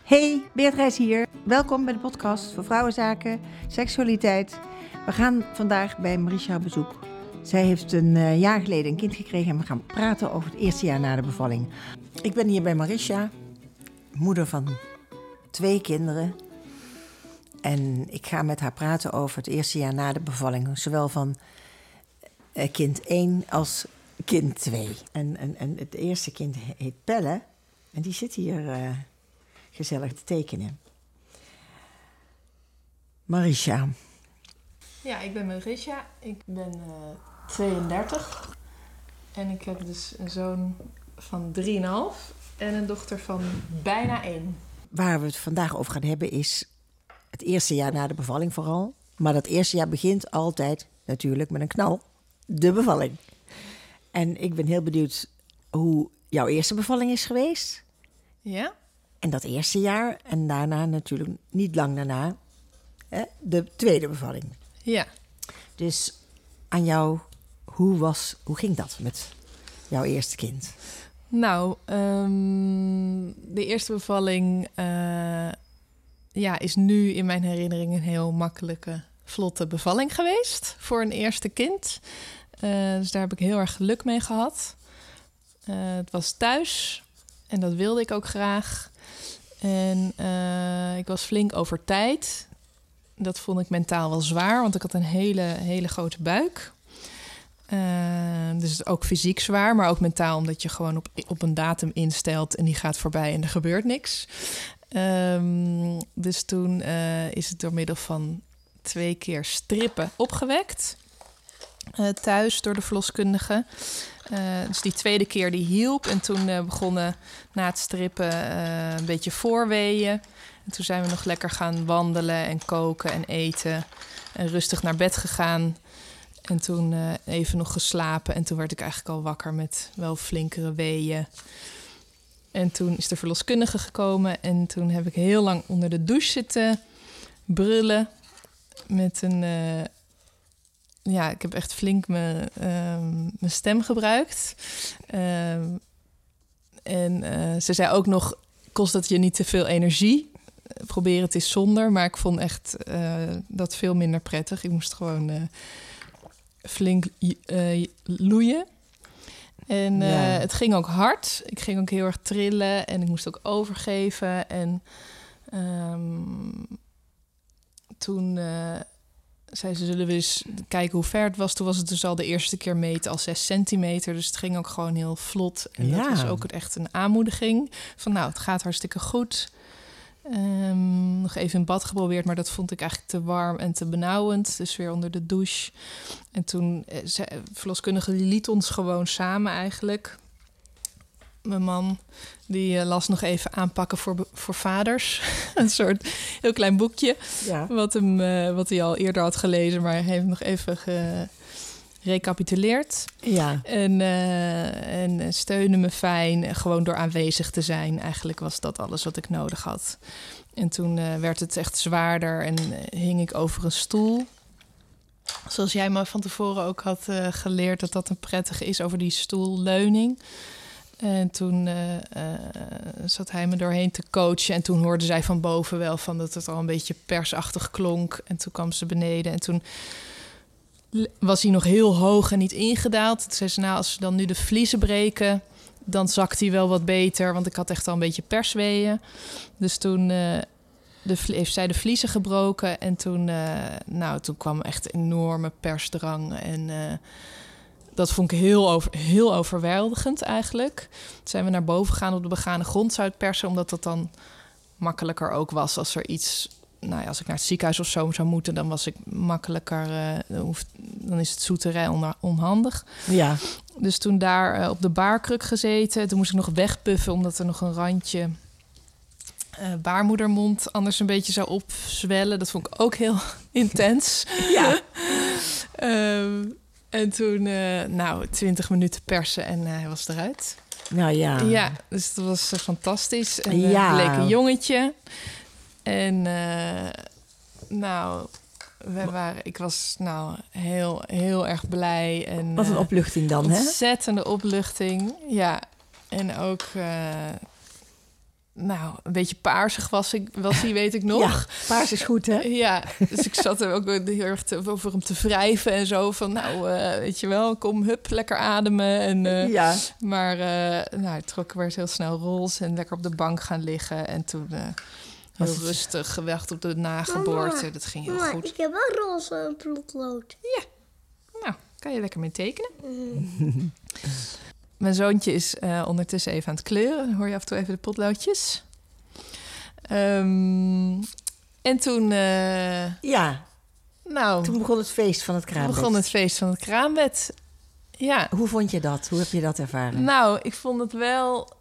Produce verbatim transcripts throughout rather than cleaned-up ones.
Hey, Beatrice hier. Welkom bij de podcast voor vrouwenzaken, seksualiteit. We gaan vandaag bij Marisha op bezoek. Zij heeft een uh, jaar geleden een kind gekregen en we gaan praten over het eerste jaar na de bevalling. Ik ben hier bij Marisha, moeder van twee kinderen. En ik ga met haar praten over het eerste jaar na de bevalling. Zowel van uh, kind één als kind twee. En, en, en het eerste kind heet Pelle. En die zit hier uh, gezellig te tekenen. Marisha. Ja, ik ben Marisha. Ik ben uh, tweeëndertig. En ik heb dus een zoon van drie komma vijf en een dochter van bijna één. Waar we het vandaag over gaan hebben is het eerste jaar na de bevalling vooral. Maar dat eerste jaar begint altijd natuurlijk met een knal. De bevalling. En ik ben heel benieuwd hoe jouw eerste bevalling is geweest. Ja. En dat eerste jaar. En daarna natuurlijk niet lang daarna hè, de tweede bevalling. Ja. Dus aan jou, hoe, was, hoe ging dat met jouw eerste kind? Nou, um, de eerste bevalling uh, ja, is nu in mijn herinnering een heel makkelijke, vlotte bevalling geweest voor een eerste kind. Uh, dus daar heb ik heel erg geluk mee gehad. Uh, het was thuis en dat wilde ik ook graag. En uh, ik was flink over tijd. Dat vond ik mentaal wel zwaar, want ik had een hele, hele grote buik. Uh, dus ook fysiek zwaar, maar ook mentaal, omdat je gewoon op, op een datum instelt en die gaat voorbij en er gebeurt niks. Um, dus toen uh, is het door middel van twee keer strippen opgewekt. Uh, thuis door de verloskundige. Uh, dus die tweede keer die hielp. En toen uh, begonnen na het strippen uh, een beetje voorweeën. En toen zijn we nog lekker gaan wandelen en koken en eten. En rustig naar bed gegaan. En toen uh, even nog geslapen. En toen werd ik eigenlijk al wakker met wel flinkere weeën. En toen is de verloskundige gekomen. En toen heb ik heel lang onder de douche zitten brullen. Met een... Uh, ja, ik heb echt flink mijn, uh, mijn stem gebruikt. Uh, en uh, ze zei ook nog, kost het je niet te veel energie? Probeer het eens zonder. Maar ik vond echt uh, dat veel minder prettig. Ik moest gewoon uh, flink uh, loeien. En uh, ja. Het ging ook hard. Ik ging ook heel erg trillen. En ik moest ook overgeven. En um, toen... Uh, zei ze, zullen we eens kijken hoe ver het was. Toen was het dus al de eerste keer meten, al zes centimeter. Dus het ging ook gewoon heel vlot. En ja. Dat was ook echt een aanmoediging. Van nou, het gaat hartstikke goed. Um, nog even in bad geprobeerd, maar dat vond ik eigenlijk te warm en te benauwend. Dus weer onder de douche. En toen, de verloskundige liet ons gewoon samen eigenlijk. Mijn man, die uh, las nog even aanpakken voor, voor vaders. Een soort heel klein boekje. Ja. Wat, hem, uh, wat hij al eerder had gelezen, maar hij heeft nog even gerecapituleerd. Ja. En, uh, en steunde me fijn, gewoon door aanwezig te zijn. Eigenlijk was dat alles wat ik nodig had. En toen uh, werd het echt zwaarder en uh, hing ik over een stoel. Zoals jij me van tevoren ook had uh, geleerd dat dat een prettige is, over die stoelleuning. En toen uh, uh, zat hij me doorheen te coachen. En toen hoorde zij van boven wel van dat het al een beetje persachtig klonk. En toen kwam ze beneden. En toen was hij nog heel hoog en niet ingedaald. Toen zei ze, nou, als we dan nu de vliezen breken, dan zakt hij wel wat beter. Want ik had echt al een beetje persweeën. Dus toen uh, de, heeft zij de vliezen gebroken. En toen, uh, nou, toen kwam echt enorme persdrang. En... Uh, Dat vond ik heel, over, heel overweldigend eigenlijk. Toen zijn we naar boven gegaan op de begane grond zou persen, omdat dat dan makkelijker ook was als er iets... Nou ja, als ik naar het ziekenhuis of zo zou moeten, dan was ik makkelijker... Uh, hoeft, dan is het zoeterij on, onhandig. Ja. Dus toen daar uh, op de baarkruk gezeten. Toen moest ik nog wegpuffen, omdat er nog een randje... Uh, baarmoedermond anders een beetje zou opzwellen. Dat vond ik ook heel intens. Ja. um, En toen, uh, nou, twintig minuten persen en uh, hij was eruit. Nou ja. Ja, dus dat was uh, fantastisch. En uh, ja. bleek een jongetje. En uh, nou, we waren, ik was nou heel, heel erg blij. En, Wat een uh, opluchting dan, hè? Ontzettende opluchting, ja. En ook... Uh, nou, een beetje paarsig was, ik, was hij, weet ik nog. Ja, paars is goed, hè? Ja, dus ik zat er ook heel erg te, over hem te wrijven en zo. Van, nou, uh, weet je wel, kom, hup, lekker ademen. En, uh, ja. Maar uh, nou, het trok werd heel snel roze en lekker op de bank gaan liggen. En toen uh, heel het... rustig gewacht op de nageboorte. Mama, dat ging heel mama, goed. Ik heb wel roze en potlood. Ja, nou, kan je lekker mee tekenen. Mm. Mijn zoontje is uh, ondertussen even aan het kleuren. Dan hoor je af en toe even de potloodjes. Um, en toen... Uh, ja, nou, toen begon het feest van het kraambed. begon het feest van het kraambed. Ja. Hoe vond je dat? Hoe heb je dat ervaren? Nou, ik vond het wel...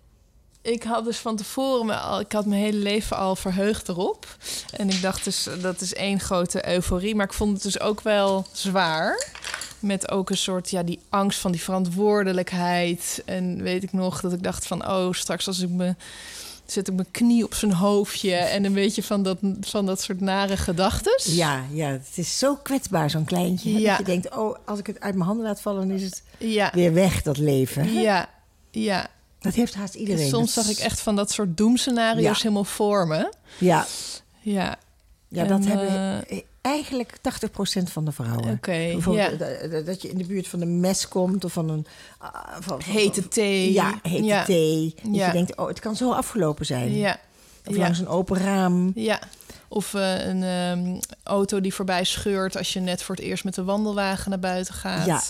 Ik had dus van tevoren... Me al, ik had mijn hele leven al verheugd erop. En ik dacht dus, dat is één grote euforie. Maar ik vond het dus ook wel zwaar... Met ook een soort, ja, die angst van die verantwoordelijkheid. En weet ik nog dat ik dacht van... oh, straks als ik me... zet ik mijn knie op zijn hoofdje... en een beetje van dat, van dat soort nare gedachtes. Ja, ja, het is zo kwetsbaar, zo'n kleintje. Ja. Dat je denkt, oh, als ik het uit mijn handen laat vallen... dan is het ja. weer weg, dat leven. Ja, ja. Dat heeft haast iedereen. En soms dat... zag ik echt van dat soort doemscenario's ja. helemaal voor me. Ja. Ja. Ja, dat uh, hebben eigenlijk tachtig procent van de vrouwen. Oké, Bijvoorbeeld ja. dat je in de buurt van een mes komt... of van een... Uh, van, hete thee. Ja, hete ja. thee. Dat ja. je denkt, oh, het kan zo afgelopen zijn. Ja. Of ja. langs een open raam. Ja. Of uh, een um, auto die voorbij scheurt... als je net voor het eerst met de wandelwagen naar buiten gaat. Ja.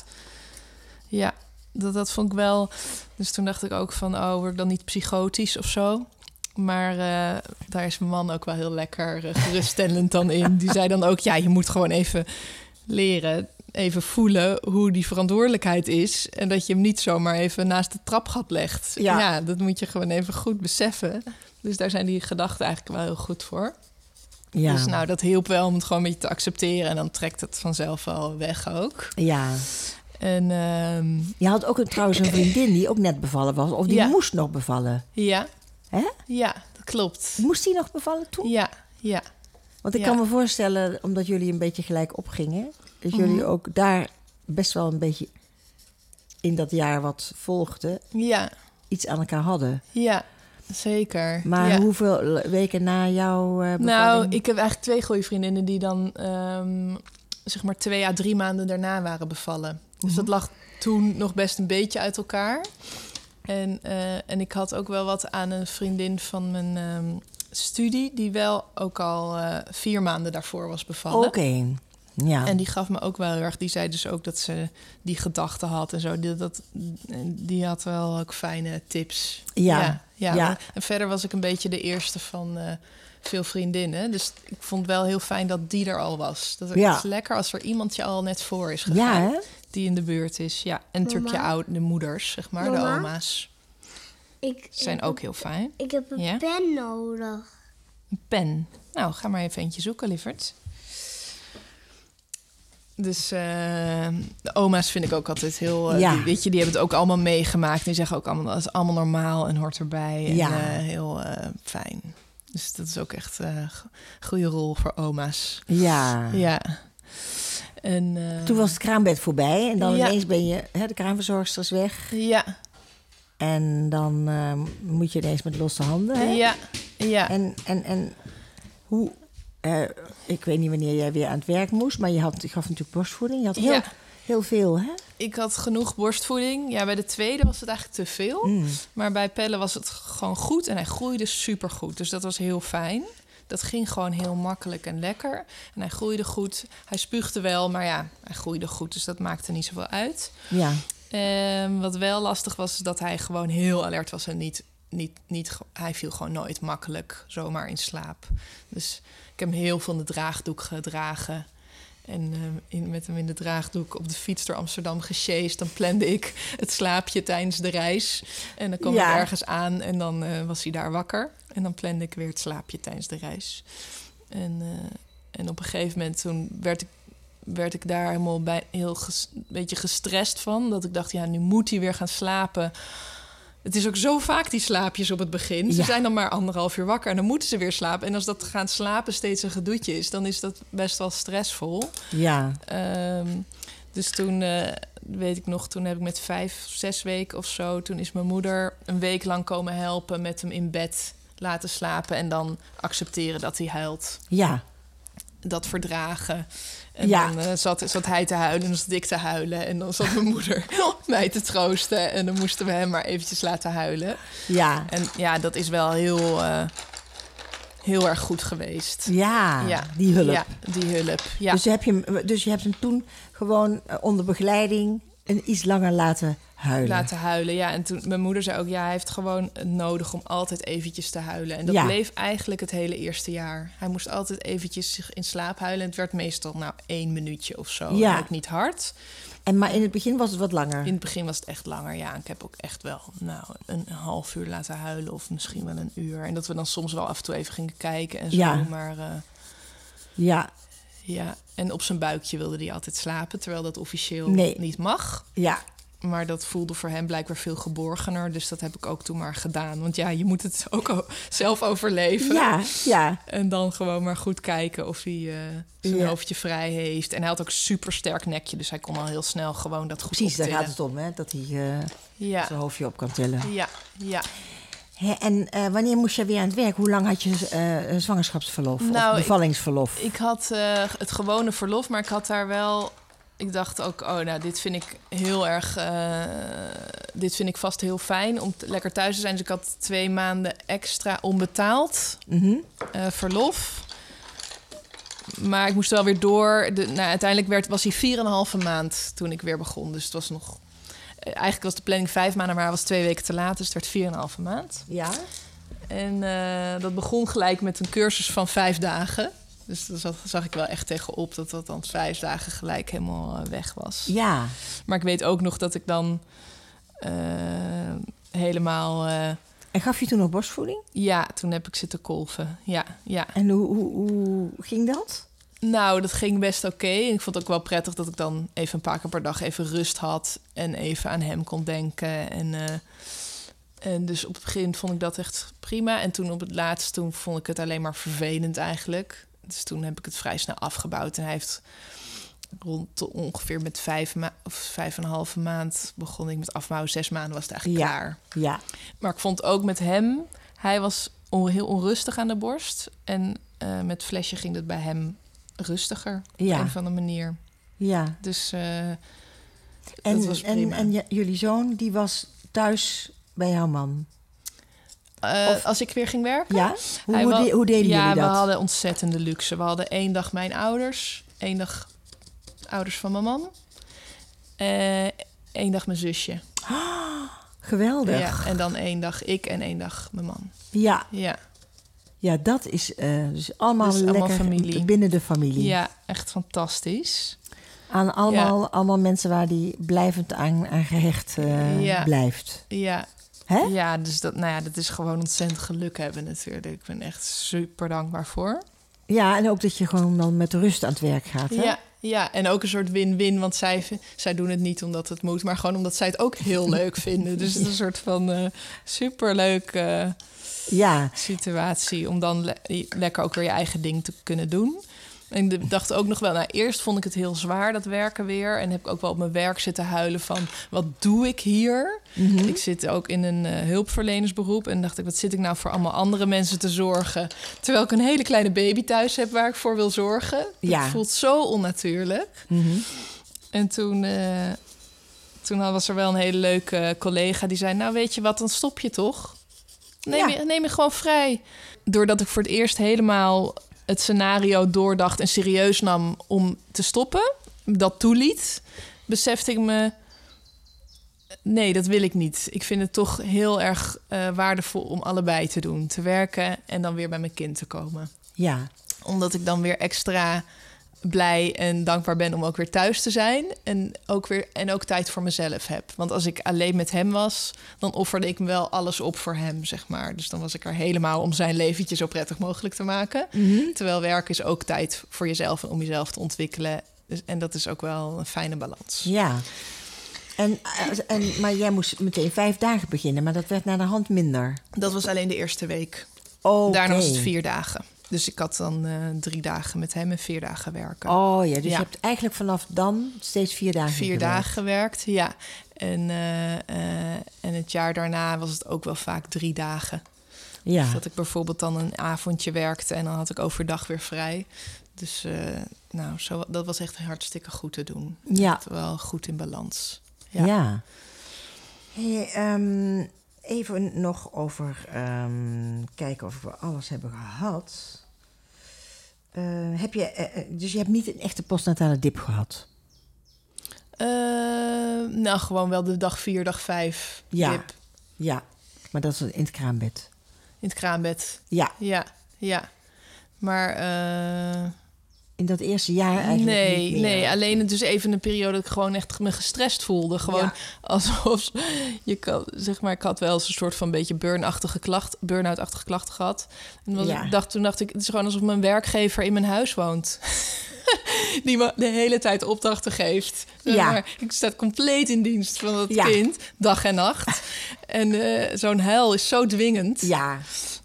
Ja, dat, dat vond ik wel... Dus toen dacht ik ook van, oh, word ik dan niet psychotisch of zo? Maar uh, daar is mijn man ook wel heel lekker uh, geruststellend dan in. Die zei dan ook, ja, je moet gewoon even leren... even voelen hoe die verantwoordelijkheid is... en dat je hem niet zomaar even naast de trapgat legt. Ja, ja dat moet je gewoon even goed beseffen. Dus daar zijn die gedachten eigenlijk wel heel goed voor. Ja. Dus nou, dat hielp wel om het gewoon een beetje te accepteren... en dan trekt het vanzelf wel weg ook. Ja. En, um... je had ook een, trouwens een vriendin die ook net bevallen was... of die ja. moest nog bevallen. Ja. Hè? Ja, dat klopt. Moest die nog bevallen toen? Ja, ja. Want ik ja. kan me voorstellen, omdat jullie een beetje gelijk opgingen... dat jullie mm-hmm. ook daar best wel een beetje in dat jaar wat volgden... Ja. iets aan elkaar hadden. Ja, zeker. Maar ja. hoeveel weken na jouw uh, bevalling? Nou, ik heb eigenlijk twee goede vriendinnen... die dan um, zeg maar twee à drie maanden daarna waren bevallen. Mm-hmm. Dus dat lag toen nog best een beetje uit elkaar... En, uh, en ik had ook wel wat aan een vriendin van mijn um, studie... die wel ook al uh, vier maanden daarvoor was bevallen. Oké, okay. Ja. En die gaf me ook wel heel erg... die zei dus ook dat ze die gedachten had en zo. Die, dat, die had wel ook fijne tips. Ja, ja, ja. ja. En verder was ik een beetje de eerste van uh, veel vriendinnen. Dus ik vond wel heel fijn dat die er al was. Dat ja. is lekker als er iemand je al net voor is gegaan. Ja, hè? Die in de buurt is, ja. En natuurlijk je oude, de moeders, zeg maar, Mama? De oma's. Ik, zijn ik ook heb, heel fijn. Ik heb een ja? pen nodig. Een pen? Nou, ga maar even eentje zoeken, lieverd. Dus uh, de oma's vind ik ook altijd heel... Uh, ja. die, weet je, die hebben het ook allemaal meegemaakt. Die zeggen ook allemaal, dat is allemaal normaal en hoort erbij. En ja. uh, heel uh, fijn. Dus dat is ook echt een uh, goede rol voor oma's. Ja. Ja. En, uh, toen was het kraambed voorbij en dan ja. ineens ben je... Hè, de kraamverzorgster is weg. Ja. En dan uh, moet je ineens met losse handen. Hè? Ja. Ja. En, en, en hoe... Uh, ik weet niet wanneer jij weer aan het werk moest... maar je, had, je gaf natuurlijk borstvoeding. Je had heel, ja. heel veel, hè? Ik had genoeg borstvoeding. Ja, bij de tweede was het eigenlijk te veel. Mm. Maar bij Pelle was het gewoon goed. En hij groeide supergoed. Dus dat was heel fijn. Dat ging gewoon heel makkelijk en lekker. En hij groeide goed. Hij spuugde wel, maar ja, hij groeide goed. Dus dat maakte niet zoveel uit. Ja. Um, wat wel lastig was, is dat hij gewoon heel alert was. En niet, niet, niet, hij viel gewoon nooit makkelijk zomaar in slaap. Dus ik heb hem heel veel in de draagdoek gedragen. En uh, in, met hem in de draagdoek op de fiets door Amsterdam gesjeest. Dan plande ik het slaapje tijdens de reis. En dan kwam ja. ik ergens aan en dan uh, was hij daar wakker. En dan plande ik weer het slaapje tijdens de reis. En, uh, en op een gegeven moment toen werd ik, werd ik daar helemaal bij, heel ges, een beetje gestrest van. Dat ik dacht, ja, nu moet hij weer gaan slapen. Het is ook zo vaak die slaapjes op het begin. Ze ja. zijn dan maar anderhalf uur wakker en dan moeten ze weer slapen. En als dat gaan slapen steeds een gedoetje is... dan is dat best wel stressvol. Ja. Um, dus toen, uh, weet ik nog, toen heb ik met vijf, zes weken of zo... toen is mijn moeder een week lang komen helpen met hem in bed laten slapen en dan accepteren dat hij huilt. Ja. Dat verdragen. En Ja. dan uh, zat, zat hij te huilen en dan zat ik te huilen. En dan zat mijn moeder mij te troosten. En dan moesten we hem maar eventjes laten huilen. Ja. En ja, dat is wel heel, uh, heel erg goed geweest. Ja, Ja. die hulp. Ja, die hulp. Ja. Dus, heb je, hem- dus je hebt hem toen gewoon uh, onder begeleiding en iets langer laten huilen. Laten huilen, ja. En toen, mijn moeder zei ook, ja, hij heeft gewoon nodig om altijd eventjes te huilen. En dat Ja. bleef eigenlijk het hele eerste jaar. Hij moest altijd eventjes zich in slaap huilen. En het werd meestal, nou, één minuutje of zo. Ja. En ook niet hard. En, maar in het begin was het wat langer. In het begin was het echt langer, ja. Ik heb ook echt wel, nou, een half uur laten huilen. Of misschien wel een uur. En dat we dan soms wel af en toe even gingen kijken en zo. Ja. Maar uh, Ja, ja, en op zijn buikje wilde hij altijd slapen. Terwijl dat officieel Nee. niet mag. ja, Maar dat voelde voor hem blijkbaar veel geborgener. Dus dat heb ik ook toen maar gedaan. Want ja, je moet het ook o- zelf overleven. ja, ja. En dan gewoon maar goed kijken of hij uh, zijn Ja. hoofdje vrij heeft. En hij had ook een super sterk nekje. Dus hij kon al heel snel gewoon dat goed Precies, daar optillen. gaat het om, hè? Dat hij uh, Ja, zijn hoofdje op kan tillen. ja, ja. Hè, en uh, wanneer moest je weer aan het werk? Hoe lang had je uh, zwangerschapsverlof Nou, of bevallingsverlof? Ik had uh, het gewone verlof, maar ik had daar wel... Ik dacht ook, oh, nou, dit vind ik heel erg... Uh, dit vind ik vast heel fijn om te, lekker thuis te zijn. Dus ik had twee maanden extra onbetaald Mm-hmm. uh, verlof. Maar ik moest wel weer door. De, nou, uiteindelijk werd, was hij vier en een halve maand toen ik weer begon. Dus het was nog... Uh, eigenlijk was de planning vijf maanden, maar hij was twee weken te laat. Dus het werd vier en een halve maand. Ja? En uh, dat begon gelijk met een cursus van vijf dagen. Dus daar zag, zag ik wel echt tegenop dat dat dan vijf dagen gelijk helemaal uh, weg was. Ja. Maar ik weet ook nog dat ik dan uh, helemaal... Uh, En gaf je toen nog borstvoeding? ja, toen heb ik zitten kolven. Ja, ja. En hoe, hoe, hoe ging dat? Nou, dat ging best oké. Okay. Ik vond het ook wel prettig dat ik dan even een paar keer per dag even rust had. En even aan hem kon denken. En, uh, en dus op het begin vond ik dat echt prima. En toen op het laatst, toen vond ik het alleen maar vervelend eigenlijk. Dus toen heb ik het vrij snel afgebouwd. En hij heeft rond ongeveer met vijf, ma- of vijf en een halve maand begon ik met afbouwen. Zes maanden was het eigenlijk Ja. klaar. Ja. Maar ik vond ook met hem, hij was on- heel onrustig aan de borst. En uh, met flesje ging het bij hem rustiger Ja. op een of andere manier. Ja. Dus uh, En, dat was en, prima. en j- jullie zoon, die was thuis bij jouw man? Uh, Of- als ik weer ging werken? Ja? Hoe, Hij hoe, wa- de- hoe deden ja, jullie dat? we hadden ontzettende luxe. We hadden één dag mijn ouders, één dag ouders van mijn man, uh, één dag mijn zusje. Geweldig. Ja, en dan één dag ik en één dag mijn man. Ja, Ja, ja dat is uh, dus allemaal Dus allemaal lekker familie. binnen de familie. ja, echt fantastisch. Aan allemaal, allemaal mensen waar die blijvend aan, aan gehecht uh, Ja. blijft. Ja, Hè? ja, dus dat, nou ja, dat is gewoon ontzettend geluk hebben natuurlijk. Ik ben echt super dankbaar voor. Ja, en ook dat je gewoon dan met rust aan het werk gaat. Hè? Ja, ja, en ook een soort win-win, want zij, zij doen het niet omdat het moet, maar gewoon omdat zij het ook heel leuk vinden. Dus het is een soort van uh, superleuk uh, Ja. situatie om dan le- lekker ook weer je eigen ding te kunnen doen. En ik dacht ook nog wel, nou, eerst vond ik het heel zwaar, dat werken weer. En heb ik ook wel op mijn werk zitten huilen van, wat doe ik hier? Mm-hmm. Ik zit ook in een uh, hulpverlenersberoep. En dacht ik, wat zit ik nou voor allemaal andere mensen te zorgen? Terwijl ik een hele kleine baby thuis heb waar ik voor wil zorgen. Ja. Het voelt zo onnatuurlijk. Mm-hmm. En toen, uh, toen was er wel een hele leuke collega die zei, nou weet je wat, dan stop je toch? Neem, Ja. je, neem je gewoon vrij. Doordat ik voor het eerst helemaal het scenario doordacht en serieus nam om te stoppen, dat toeliet, besefte ik me, nee, dat wil ik niet. Ik vind het toch heel erg uh, waardevol om allebei te doen. Te werken en dan weer bij mijn kind te komen. Ja. Omdat ik dan weer extra blij en dankbaar ben om ook weer thuis te zijn. En ook, weer, en ook tijd voor mezelf heb. Want als ik alleen met hem was, dan offerde ik me wel alles op voor hem, zeg maar. Dus dan was ik er helemaal om zijn leventje zo prettig mogelijk te maken. Mm-hmm. Terwijl werk is ook tijd voor jezelf en om jezelf te ontwikkelen. Dus, en dat is ook wel een fijne balans. Ja. En, en, maar jij moest meteen vijf dagen beginnen, maar dat werd naar de hand minder. Dat was alleen de eerste week. Okay. Daarna was het vier dagen. Dus ik had dan uh, drie dagen met hem en vier dagen werken. Oh ja, dus Ja. je hebt eigenlijk vanaf dan steeds vier dagen Vier gewerkt. dagen gewerkt, ja. En, uh, uh, en het jaar daarna was het ook wel vaak drie dagen. Ja. Of dat ik bijvoorbeeld dan een avondje werkte en dan had ik overdag weer vrij. Dus uh, nou, zo, dat was echt hartstikke goed te doen. Ja. Echt wel goed in balans. Ja. Ja. ja. Hey, um, even nog over um, kijken of we alles hebben gehad. Uh, heb je, uh, dus je hebt niet een echte postnatale dip gehad? Uh, nou, gewoon wel de dag vier, dag vijf ja. dip. Ja, maar dat is in het kraambed. In het kraambed. Ja. Ja, ja. Maar... Uh, in dat eerste jaar eigenlijk nee, niet meer. Nee, alleen dus even een periode dat ik gewoon echt me gestrest voelde. Gewoon ja. alsof je kan, zeg maar, ik had wel eens een soort van beetje burn-achtige klacht, burn-out-achtige klachten gehad. En was, ja. dacht, toen dacht ik, het is gewoon alsof mijn werkgever in mijn huis woont. Die me de hele tijd opdrachten geeft. Ja. Maar ik sta compleet in dienst van dat ja. kind, dag en nacht. En uh, zo'n huil is zo dwingend. Ja.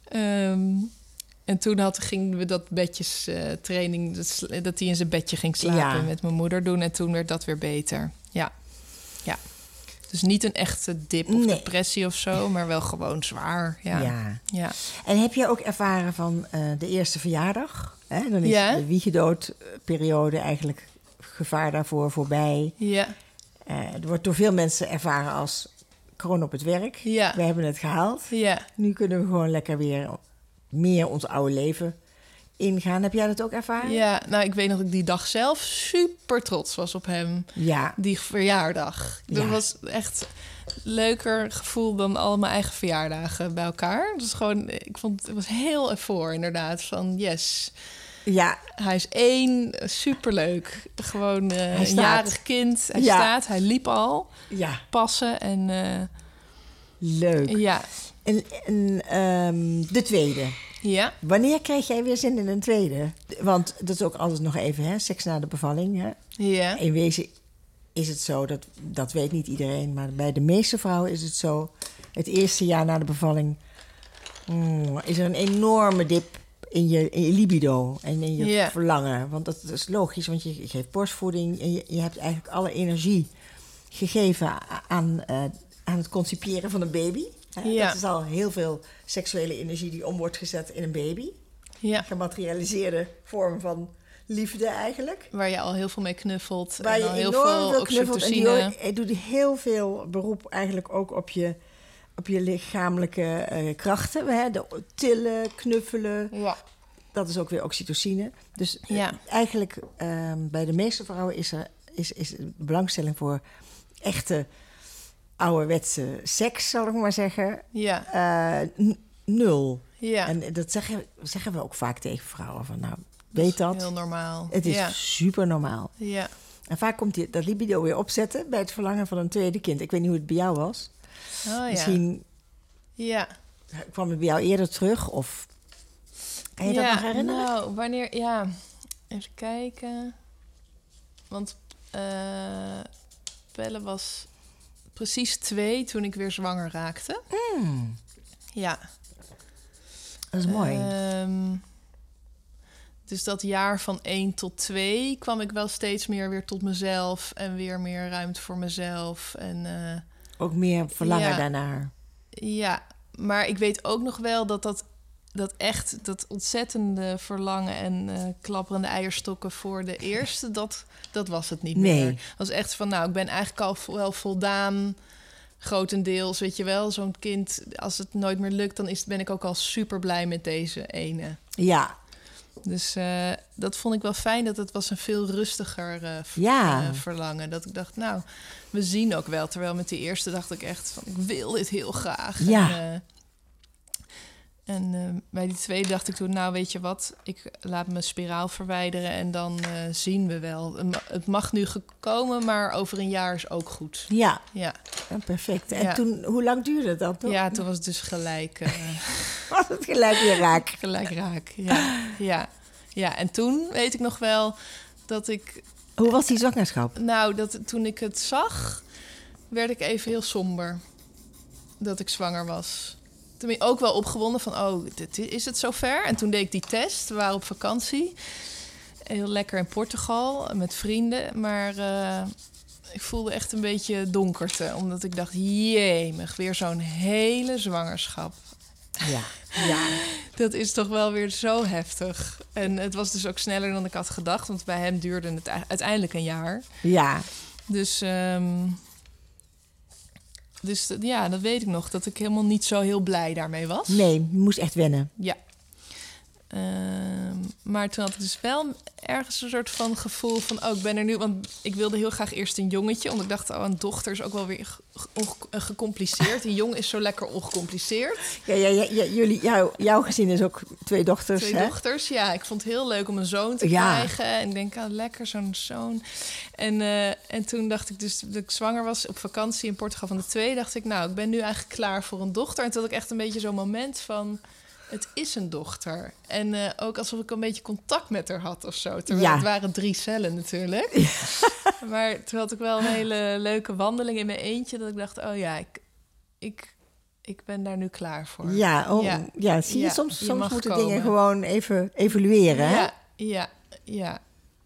Um, En toen had, gingen we dat bedjes uh, training, dat, dat hij in zijn bedje ging slapen ja. met mijn moeder doen. En toen werd dat weer beter. Ja, ja. Dus niet een echte dip of nee. depressie of zo, maar wel gewoon zwaar. Ja. Ja. ja. En heb je ook ervaren van uh, de eerste verjaardag? Hè? Dan is ja. de wiegedoodperiode eigenlijk gevaar daarvoor voorbij. Ja. Uh, er wordt door veel mensen ervaren als kroon op het werk. Ja. We hebben het gehaald. Ja. Nu kunnen we gewoon lekker weer meer ons oude leven ingaan. Heb jij dat ook ervaren? Ja, nou, ik weet nog dat ik die dag zelf super trots was op hem. Ja. Die verjaardag. Dat ja. was echt leuker gevoel dan al mijn eigen verjaardagen bij elkaar. Dus gewoon, ik vond het was heel ervoor inderdaad van yes. Ja. Hij is één, superleuk. Gewoon uh, een jarig kind. Hij ja. staat, hij liep al. Ja. Passen en... Uh, leuk. Ja. En, en um, de tweede. Ja. Wanneer kreeg jij weer zin in een tweede? Want dat is ook altijd nog even, hè? Seks na de bevalling. Hè? Ja. In wezen is het zo, dat, dat weet niet iedereen... maar bij de meeste vrouwen is het zo... het eerste jaar na de bevalling... Mm, is er een enorme dip in je, in je libido en in je ja. verlangen. Want dat, dat is logisch, want je geeft borstvoeding... en je, je hebt eigenlijk alle energie gegeven aan, uh, aan het concipiëren van een baby... Ja. Dat is al heel veel seksuele energie die om wordt gezet in een baby. Ja. Gematerialiseerde vorm van liefde eigenlijk. Waar je al heel veel mee knuffelt. Waar en je al heel enorm veel veel knuffelt. En je doet heel veel beroep eigenlijk ook op je, op je lichamelijke uh, krachten. Hè? De tillen, knuffelen. Ja. Dat is ook weer oxytocine. Dus ja. uh, eigenlijk uh, bij de meeste vrouwen is er is, is belangstelling voor echte... ouderwetse seks, zal ik maar zeggen. Ja. Uh, n- nul. Ja. En dat zeggen, zeggen we ook vaak tegen vrouwen. Van, nou, weet dat. Heel normaal. Het is ja. super normaal. Ja. En vaak komt die, dat libido weer opzetten... bij het verlangen van een tweede kind. Ik weet niet hoe het bij jou was. Oh, ja. Misschien ja. kwam het bij jou eerder terug? Of kan je ja, dat nog herinneren? Nou, wanneer... Ja, even kijken. Want uh, Pelle was... precies twee toen ik weer zwanger raakte. Mm. Ja. Dat is mooi. Um, dus dat jaar van één tot twee kwam ik wel steeds meer weer tot mezelf... en weer meer ruimte voor mezelf. En, uh, ook meer verlangen ja, daarnaar. Ja, maar ik weet ook nog wel dat dat... dat echt, dat ontzettende verlangen en uh, klapperende eierstokken voor de eerste, dat, dat was het niet nee. meer. Het was echt van, nou, ik ben eigenlijk al vo- wel voldaan, grotendeels, weet je wel. Zo'n kind, als het nooit meer lukt, dan is, ben ik ook al super blij met deze ene. Ja. Dus uh, dat vond ik wel fijn, dat het was een veel rustiger uh, v- ja. uh, verlangen. Dat ik dacht, nou, we zien ook wel. Terwijl met die eerste dacht ik echt van, ik wil dit heel graag. Ja. En, uh, En uh, bij die tweede dacht ik toen, nou weet je wat, ik laat mijn spiraal verwijderen en dan uh, zien we wel. Het mag nu gekomen, maar over een jaar is ook goed. Ja, ja. ja perfect. En ja. toen, hoe lang duurde dat toch? Ja, toen was het dus gelijk... Uh, was het gelijk weer raak? Gelijk raak, ja. ja. Ja, en toen weet ik nog wel dat ik... Hoe was die zwangerschap? Nou, dat, toen ik het zag, werd ik even heel somber. Dat ik zwanger was. Toen ben ik ook wel opgewonden van, oh, dit, is het zover? En toen deed ik die test. We waren op vakantie. Heel lekker in Portugal met vrienden. Maar uh, ik voelde echt een beetje donkerte. Omdat ik dacht, jemig, weer zo'n hele zwangerschap. Ja, ja. Dat is toch wel weer zo heftig. En het was dus ook sneller dan ik had gedacht. Want bij hem duurde het uiteindelijk een jaar. Ja. Dus, um, dus ja, dat weet ik nog. Dat ik helemaal niet zo heel blij daarmee was. Nee, je moest echt wennen. Ja. Um, maar toen had ik dus wel ergens een soort van gevoel van... oh, ik ben er nu... want ik wilde heel graag eerst een jongetje. Omdat ik dacht, oh, een dochter is ook wel weer ge- gecompliceerd. Een jongen is zo lekker ongecompliceerd. Ja, ja, ja, ja jullie, jou, jouw gezin is ook twee dochters, Twee hè? dochters, ja. Ik vond het heel leuk om een zoon te Ja. krijgen. En ik denk, ah, lekker, zo'n zoon. En, uh, en toen dacht ik dus dat ik zwanger was op vakantie in Portugal van de twee... dacht ik, nou, ik ben nu eigenlijk klaar voor een dochter. En toen had ik echt een beetje zo'n moment van... het is een dochter. En uh, ook alsof ik een beetje contact met haar had of zo. Terwijl Ja. het waren drie cellen natuurlijk. Ja. Maar toen had ik wel een hele leuke wandeling in mijn eentje... dat ik dacht, oh ja, ik, ik, ik ben daar nu klaar voor. Ja, oh, ja. Ja. ja zie je, Ja, soms, je soms mag moeten komen. dingen gewoon even evalueren, hè? Ja, ja, ja.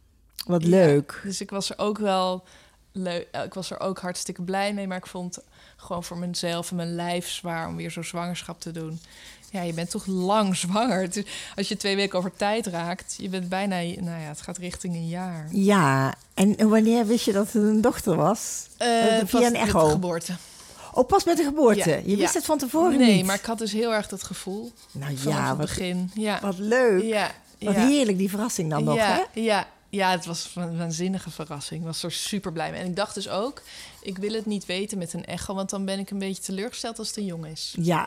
Wat Ja. leuk. Dus ik was er ook wel leuk. Ik was er ook hartstikke blij mee. Maar ik vond het gewoon voor mezelf en mijn lijf zwaar om weer zo'n zwangerschap te doen. Ja, je bent toch lang zwanger. Het is- Als je twee weken over tijd raakt, je bent bijna, nou ja, het gaat richting een jaar. Ja, en wanneer wist je dat het een dochter was? Uh, via pas een met echo? de geboorte. Oh, pas met de geboorte. Ja, Je wist ja. het van tevoren nee, niet? maar ik had dus heel erg dat gevoel Nou vanaf ja, het wat, begin. Ja, wat leuk. ja, Wat ja. heerlijk, die verrassing dan nog, ja, hè? Ja, ja, het was een waanzinnige verrassing. Ik was er super blij mee. En ik dacht dus ook, ik wil het niet weten met een echo... want dan ben ik een beetje teleurgesteld als het een jong is. Ja,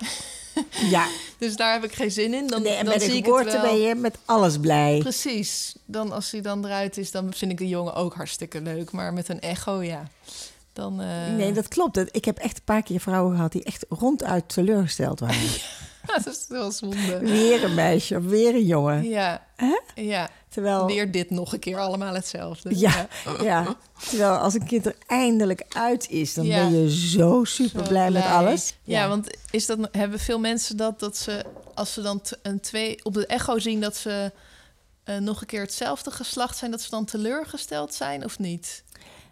ja. Dus daar heb ik geen zin in. Dan, Nee, en dan bij de zie ik het geboorte wel. ben je met alles blij. Precies. Dan als hij dan eruit is, dan vind ik de jongen ook hartstikke leuk. Maar met een echo, ja. Dan, uh... Nee, dat klopt. Dat- Ik heb echt een paar keer vrouwen gehad die echt ronduit teleurgesteld waren. dat is wel zonde. Weer een meisje of weer een jongen. Ja. Hè? Ja. Terwijl, Weer dit nog een keer, allemaal hetzelfde. ja, ja. Terwijl als een kind er eindelijk uit is, dan Ja. ben je zo super Zo blij met alles. Ja, want is dat, hebben veel mensen dat, dat ze, als ze dan t- een twee op de echo zien dat ze uh, nog een keer hetzelfde geslacht zijn, dat ze dan teleurgesteld zijn of niet?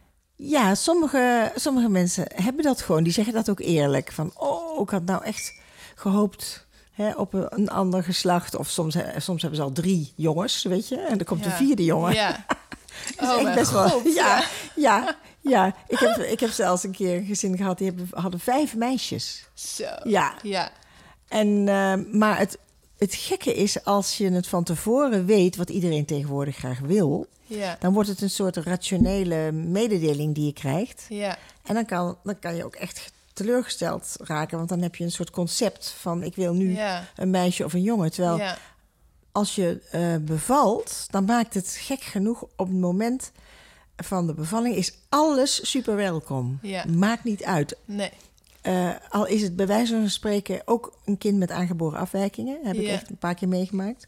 Ja, sommige, sommige mensen hebben dat gewoon. Die zeggen dat ook eerlijk. Van, oh, ik had nou echt gehoopt hè, op een, een ander geslacht. Of soms, hè, soms hebben ze al drie jongens, weet je. En dan komt Ja. de vierde jongen. Ja. Dat is Oh, echt mijn best wel. God, Ja, ja, ja. Ik heb, ik heb zelfs een keer een gezin gehad, die hebben, hadden vijf meisjes. Zo. Ja. Ja. En, uh, maar het, het gekke is, als je het van tevoren weet, wat iedereen tegenwoordig graag wil, Ja. dan wordt het een soort rationele mededeling die je krijgt. Ja. En dan kan, dan kan je ook echt teleurgesteld raken, want dan heb je een soort concept van ik wil nu Ja. een meisje of een jongen. Terwijl Ja. als je uh, bevalt, dan maakt het gek genoeg op het moment van de bevalling is alles super welkom. Ja. Maakt niet uit. Nee. Uh, al is het bij wijze van spreken ook een kind met aangeboren afwijkingen. Heb ik Ja. echt een paar keer meegemaakt.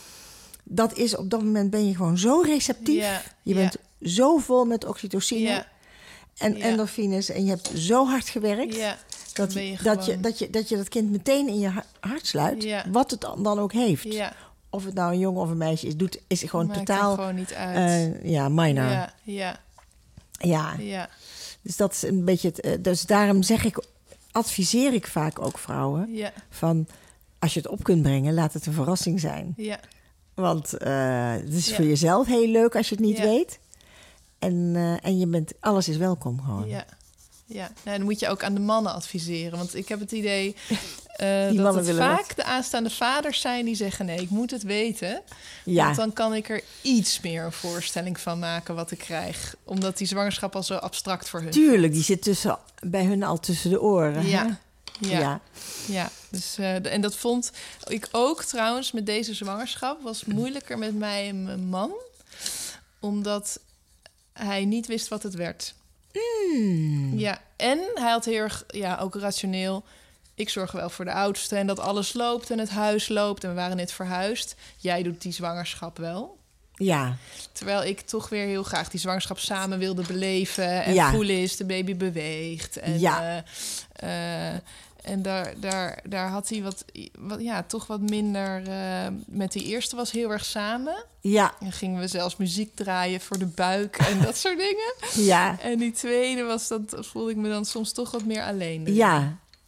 Dat is op dat moment ben je gewoon zo receptief. Ja. Je Ja. bent zo vol met oxytocine Ja. en Ja. endorfines. En je hebt zo hard gewerkt. Ja. Dat, ben je dat, je, gewoon- dat, je, dat je dat kind meteen in je ha- hart sluit. Ja. Wat het dan, dan ook heeft. Ja. Of het nou een jongen of een meisje is, doet, is gewoon Maakt er totaal gewoon niet uit. uh, ja, minor. Ja. Ja. Ja. ja, Ja. dus dat is een beetje het. Uh, dus daarom zeg ik, adviseer ik vaak ook vrouwen Ja. van als je het op kunt brengen, laat het een verrassing zijn. Ja. Want uh, het is Ja. voor jezelf heel leuk als je het niet Ja. weet. En, uh, en je bent, alles is welkom gewoon. Ja. Ja, nou, dan moet je ook aan de mannen adviseren. Want ik heb het idee uh, Die dat mannen het willen vaak wat. de aanstaande vaders zijn die zeggen... nee, ik moet het weten. Ja. Want dan kan ik er iets meer een voorstelling van maken wat ik krijg. Omdat die zwangerschap al zo abstract voor hun Tuurlijk, die zit tussen, bij hun al tussen de oren. Ja. Hè? Ja, ja. ja. Dus, uh, de, en dat vond ik ook trouwens met deze zwangerschap... was moeilijker met mij en mijn man. Omdat hij niet wist wat het werd. Mm. Ja, en hij had heel erg, ja, ook rationeel... ik zorg wel voor de oudste en dat alles loopt en het huis loopt... en we waren net verhuisd. Jij doet die zwangerschap wel. Ja. Terwijl ik toch weer heel graag die zwangerschap samen wilde beleven... en Ja. voelen is de baby beweegt. En, Ja. uh, uh, en daar, daar, daar had hij wat, wat, ja, toch wat minder... Uh, met die eerste was heel erg samen. Ja. En gingen we zelfs muziek draaien voor de buik en dat soort dingen. Ja. En die tweede was dat, voelde ik me dan soms toch wat meer alleen. Ja.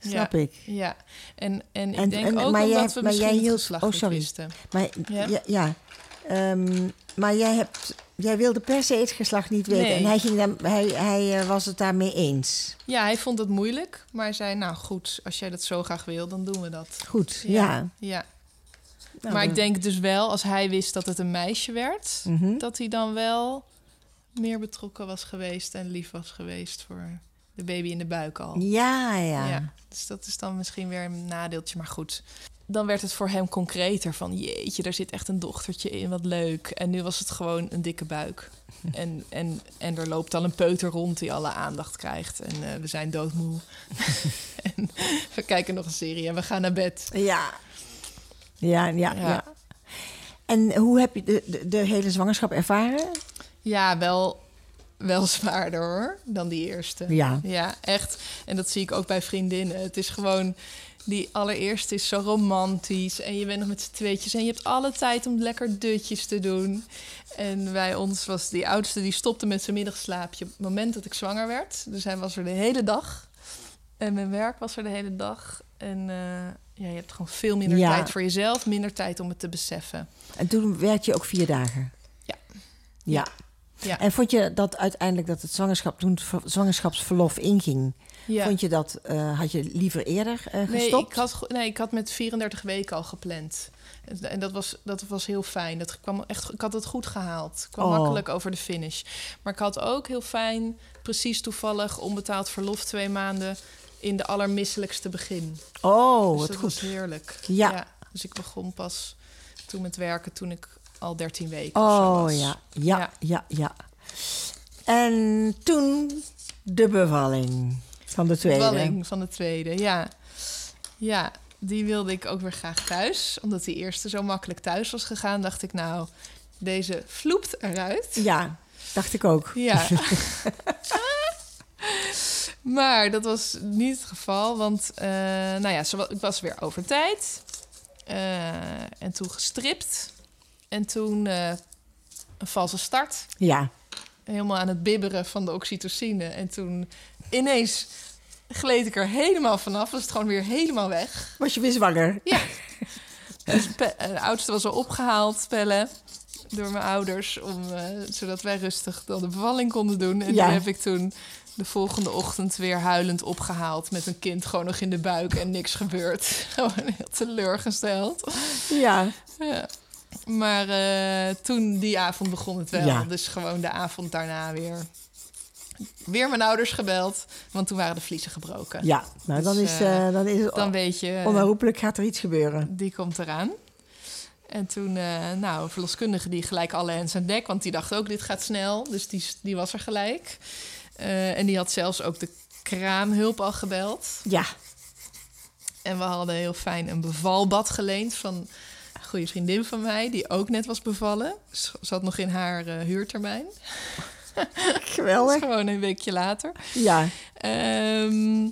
snap ja, ik. Ja, en, en ik En- denk en- ook maar omdat jij we hebt- maar misschien jij het hield- geslacht oh, niet sorry. wisten. Maar Ja. ja, ja. Ehm, maar jij, hebt, jij wilde per se het geslacht niet weten. Nee. En hij, ging dan, hij, hij eh, was het daarmee eens. Ja, hij vond het moeilijk, maar hij zei, nou goed, als jij dat zo graag wil, dan doen we dat. Goed, ja. Ja. Nou, maar ik dan- denk dus wel, als hij wist dat het een meisje werd, Mhm. dat hij dan wel meer betrokken was geweest en lief was geweest voor de baby in de buik al. Ja, ja. Ja, dus dat is dan misschien weer een nadeeltje, maar goed. Dan werd het voor hem concreter van, jeetje, daar zit echt een dochtertje in, wat leuk. En nu was het gewoon een dikke buik. En, en, en er loopt al een peuter rond die alle aandacht krijgt. En eh, we zijn doodmoe. En we kijken nog een serie en we gaan naar bed. Ja. Ja, ja, ja. Ja. En hoe heb je de, de, de hele zwangerschap ervaren? Ja, wel, wel zwaarder hoor, dan die eerste. Ja. Ja, echt. En dat zie ik ook bij vriendinnen. Het is gewoon, die allereerste is zo romantisch. En je bent nog met z'n tweetjes. En je hebt alle tijd om lekker dutjes te doen. En bij ons was die oudste, die stopte met zijn middagslaapje op het moment dat ik zwanger werd. Dus hij was er de hele dag. En mijn werk was er de hele dag. En uh, ja, je hebt gewoon veel minder Ja. tijd voor jezelf. Minder tijd om het te beseffen. En toen werkte je ook vier dagen? Ja. Ja. Ja. En vond je dat uiteindelijk dat het zwangerschap, toen het ver- zwangerschapsverlof inging, Ja. vond je dat, uh, had je liever eerder uh, Nee gestopt? ik, had, go- nee, ik had met vierendertig weken al gepland. En- En dat was, dat was heel fijn. Dat kwam echt, ik had het goed gehaald. Ik kwam Oh. makkelijk over de finish. Maar ik had ook heel fijn, precies toevallig, onbetaald verlof twee maanden in de allermisselijkste begin. Oh, Dus wat dat goed. was heerlijk. Ja. Dus ik begon pas toen met werken toen ik al dertien weken of zo Oh was. ja, ja, Ja. ja, ja. En toen de bevalling van de tweede. Bevalling van de tweede, ja. Ja, die wilde ik ook weer graag thuis. Omdat die eerste zo makkelijk thuis was gegaan, dacht ik, nou, deze vloept eruit. Ja, dacht ik ook. Ja. Maar dat was niet het geval, want uh, nou ja, ze wa- ik was weer over tijd. Uh, en toen gestript. En toen uh, een valse start. Ja. Helemaal aan het bibberen van de oxytocine. En toen ineens gleed ik er helemaal vanaf. Was het gewoon weer helemaal weg. Was je weer zwanger? Ja. Dus pe- de oudste was al opgehaald, Pelle, door mijn ouders. Om, uh, zodat wij rustig dan de bevalling konden doen. En Ja. die heb ik toen de volgende ochtend weer huilend opgehaald. Met een kind gewoon nog in de buik en niks gebeurd. Gewoon heel teleurgesteld. Ja. Ja. Maar uh, toen, die avond begon het wel. Ja. Dus gewoon de avond daarna weer... Weer mijn ouders gebeld, want toen waren de vliezen gebroken. Ja, nou dan Dus, is, uh, uh, dan is het Dan weet je... onherroepelijk gaat er iets gebeuren. Die komt eraan. En toen, uh, nou, een verloskundige die gelijk alle hens aan dek... want die dacht ook, dit gaat snel. Dus die, die was er gelijk. Uh, en die had zelfs ook de kraamhulp al gebeld. Ja. En we hadden heel fijn een bevalbad geleend van een goede vriendin van mij... die ook net was bevallen. Ze zat nog in haar uh, huurtermijn. Geweldig. Dus gewoon een weekje later. Ja. Um,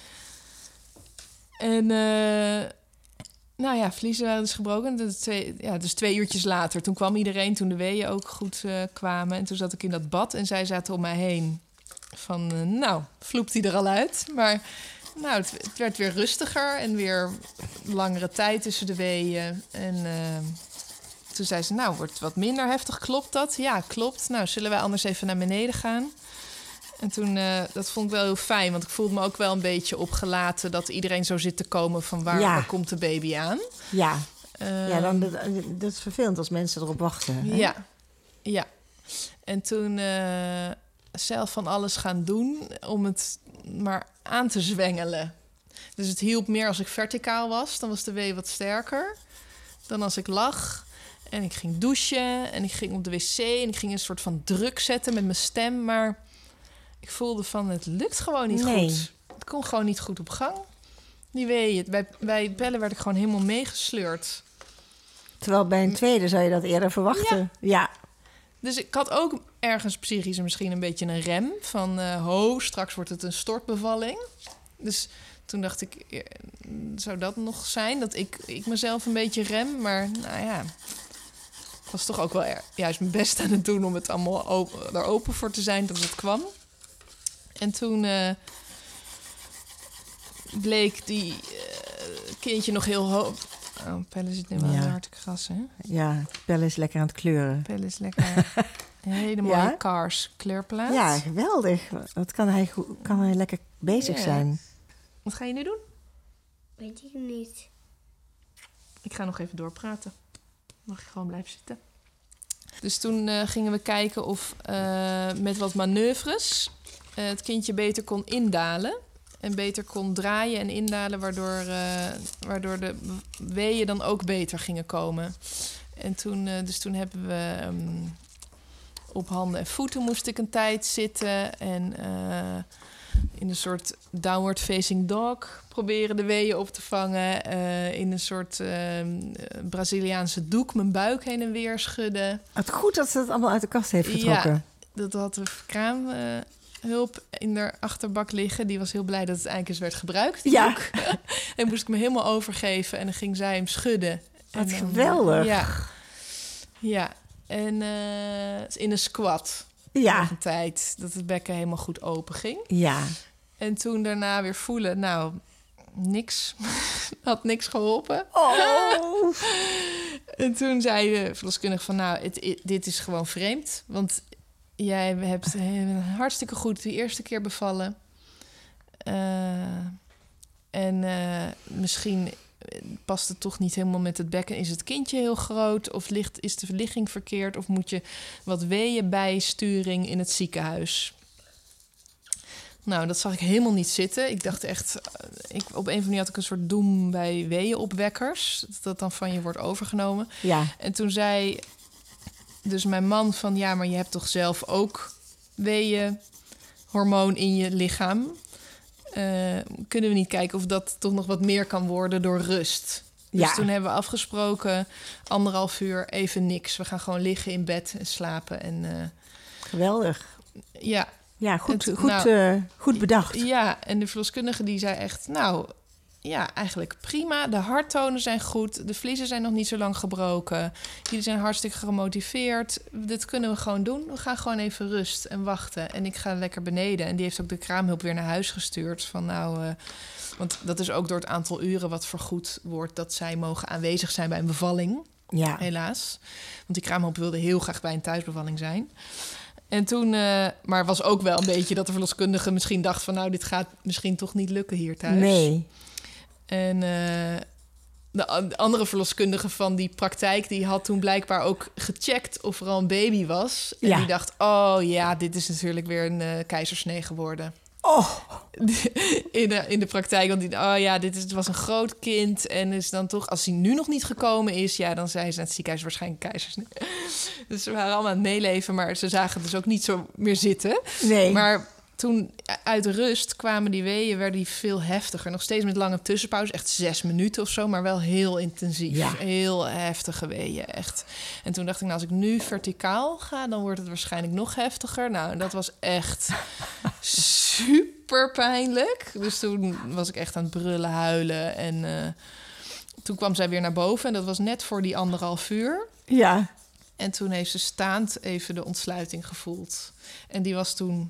en uh, nou ja, vliezen waren dus gebroken. Dus twee, ja, dus twee uurtjes later. Toen kwam iedereen, toen de weeën ook goed uh, kwamen. En toen zat ik in dat bad en zij zaten om mij heen. Van, uh, nou, vloept hij er al uit. Maar nou, het, het werd weer rustiger en weer langere tijd tussen de weeën. En... Uh, toen zei ze, nou, wordt het wat minder heftig. Klopt dat? Ja, klopt. Nou, zullen wij anders even naar beneden gaan? En toen, uh, dat vond ik wel heel fijn. Want ik voelde me ook wel een beetje opgelaten... dat iedereen zo zit te komen van waar, ja. waar komt de baby aan. Ja, uh, ja dan, dat, dat is vervelend als mensen erop wachten. Hè? Ja, ja. En toen uh, zelf van alles gaan doen... om het maar aan te zwengelen. Dus het hielp meer als ik verticaal was. Dan was de wee wat sterker dan als ik lag... En ik ging douchen en ik ging op de wc... en ik ging een soort van druk zetten met mijn stem. Maar ik voelde van, het lukt gewoon niet nee. goed. Het kon gewoon niet goed op gang. Die weeën. Bij, bij bellen werd ik gewoon helemaal meegesleurd. Terwijl bij een tweede zou je dat eerder verwachten. Ja. ja. Dus ik had ook ergens psychisch misschien een beetje een rem. Van, uh, ho, straks wordt het een stortbevalling. Dus... Toen dacht ik, zou dat nog zijn? Dat ik, ik mezelf een beetje rem. Maar nou ja, ik was toch ook wel er, juist mijn best aan het doen... om het allemaal open, er open voor te zijn dat het kwam. En toen... Uh, bleek die uh, kindje nog heel hoog... Oh, Pelle zit nu wel Ja. heel hard te krassen, hè? Ja, Pelle is lekker aan het kleuren. Pelle is lekker... Een hele mooie Ja? Cars kleurplaat. Ja, geweldig. Wat kan hij, goed- kan hij lekker bezig Ja. zijn. Wat ga je nu doen? Weet ik niet. Ik ga nog even doorpraten. Mag je gewoon blijven zitten. Dus toen uh, gingen we kijken of uh, met wat manoeuvres uh, het kindje beter kon indalen. En beter kon draaien en indalen, waardoor, uh, waardoor de weeën dan ook beter gingen komen. En toen, uh, dus toen hebben we um, op handen en voeten moest ik een tijd zitten. En uh, in een soort downward facing dog proberen de weeën op te vangen. Uh, in een soort uh, Braziliaanse doek mijn buik heen en weer schudden. Het goed dat ze het allemaal uit de kast heeft getrokken. Ja, dat had de kraamhulp uh, in de achterbak liggen. Die was heel blij dat het eigenlijk eens werd gebruikt. Die Ja. doek. En moest ik me helemaal overgeven. En dan ging zij hem schudden. Wat en dan, geweldig. Ja, ja. En uh, in een squat. Ja. Nog een tijd dat het bekken helemaal goed open ging. Ja. En toen daarna weer voelen, nou, niks. Had niks geholpen. Oh. En toen zei de verloskundige van, nou, het, het, dit is gewoon vreemd. Want jij hebt hartstikke goed de eerste keer bevallen. Uh, en uh, misschien past het toch niet helemaal met het bekken. Is het kindje heel groot? Of ligt, is de verligging verkeerd? Of moet je wat weeën bijsturing in het ziekenhuis? Nou, dat zag ik helemaal niet zitten. Ik dacht echt... Ik, op een of andere manier had ik een soort doem bij weeënopwekkers. Dat dat dan van je wordt overgenomen. Ja. En toen zei dus mijn man van... Ja, maar je hebt toch zelf ook weeënhormoon in je lichaam? Uh, kunnen we niet kijken of dat toch nog wat meer kan worden door rust? Dus Ja. toen hebben we afgesproken... anderhalf uur even niks. We gaan gewoon liggen in bed en slapen. En uh, Geweldig. ja... Ja, goed, Het- goed, nou, uh, goed bedacht. Ja, en de verloskundige die zei echt... nou, ja, eigenlijk prima. De harttonen zijn goed. De vliezen zijn nog niet zo lang gebroken. Jullie zijn hartstikke gemotiveerd. Dit kunnen we gewoon doen. We gaan gewoon even rust en wachten. En ik ga lekker beneden. En die heeft ook de kraamhulp weer naar huis gestuurd. Van nou... Uh, want dat is ook door het aantal uren wat vergoed wordt... dat zij mogen aanwezig zijn bij een bevalling. Ja. Helaas. Want die kraamhulp wilde heel graag bij een thuisbevalling zijn... En toen, uh, maar het was ook wel een beetje dat de verloskundige misschien dacht van... nou, dit gaat misschien toch niet lukken hier thuis. Nee. En uh, de, de andere verloskundige van die praktijk... die had toen blijkbaar ook gecheckt of er al een baby was. En Ja. die dacht, oh ja, dit is natuurlijk weer een uh, keizersnee geworden. Oh. In de, in de praktijk, want die, oh ja, dit is, het was een groot kind. En is dan toch, als hij nu nog niet gekomen is... ja, dan zei ze aan het ziekenhuis waarschijnlijk keizersnee. Dus ze waren allemaal aan het meeleven... maar ze zagen dus ook niet zo meer zitten. Nee. Maar toen uit de rust kwamen die weeën... werden die veel heftiger. Nog steeds met lange tussenpauze. Echt zes minuten of zo, maar wel heel intensief. Ja. Heel heftige weeën, echt. En toen dacht ik, nou, als ik nu verticaal ga... dan wordt het waarschijnlijk nog heftiger. Nou, en dat was echt super pijnlijk. Dus toen was ik echt aan het brullen, huilen. En uh, toen kwam zij weer naar boven. En dat was net voor die anderhalf uur. Ja. En toen heeft ze staand even de ontsluiting gevoeld. En die was toen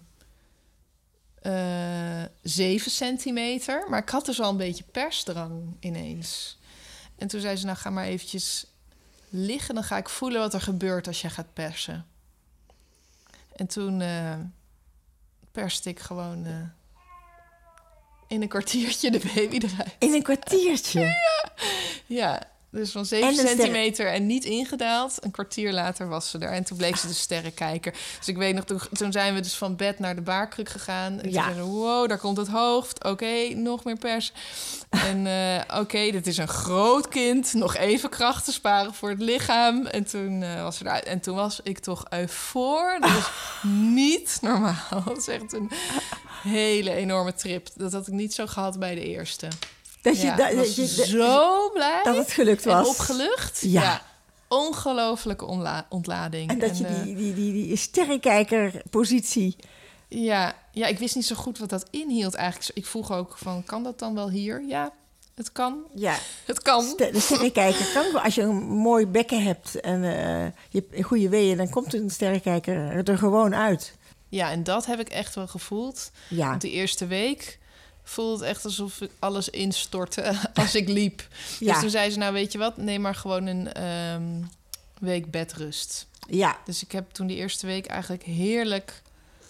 uh, zeven centimeter. Maar ik had dus al een beetje persdrang ineens. En toen zei ze, nou ga maar eventjes liggen. Dan ga ik voelen wat er gebeurt als jij gaat persen. En toen uh, perste ik gewoon uh, in een kwartiertje de baby eruit. In een kwartiertje? Ja, ja. Dus van zeven En de centimeter sterren- en niet ingedaald. Een kwartier later was ze er. En toen bleek ze de sterrenkijker. Dus ik weet nog, toen, toen zijn we dus van bed naar de baarkruk gegaan. En Ja. toen zei ze, wow, daar komt het hoofd. Oké, okay, nog meer pers. En uh, oké, okay, dit is een groot kind. Nog even krachten sparen voor het lichaam. En toen uh, was ze eruit. En toen was ik toch eufoor. Dat was niet normaal. Dat is echt een hele enorme trip. Dat had ik niet zo gehad bij de eerste. Dat je, Ja, dat, ik was dat je, zo blij dat het gelukt en was. opgelucht. Ja. Ja. Ongelooflijke onla- ontlading. En dat je eh, die, die, die, die sterrenkijkerpositie... ja, ja, ik wist niet zo goed wat dat inhield eigenlijk. Ik vroeg ook van, kan dat dan wel hier? Ja, het kan. Ja, Het kan. ster- de sterrenkijker kan. Als je een mooi bekken hebt en uh, je hebt goede weeën... dan komt een sterrenkijker er gewoon uit. Ja, en dat heb ik echt wel gevoeld. Ja, Want die eerste week voelde het echt alsof ik alles instortte als ik liep. Ja. Dus toen zei ze, nou weet je wat, neem maar gewoon een um, week bedrust. Ja. Dus ik heb toen die eerste week eigenlijk heerlijk,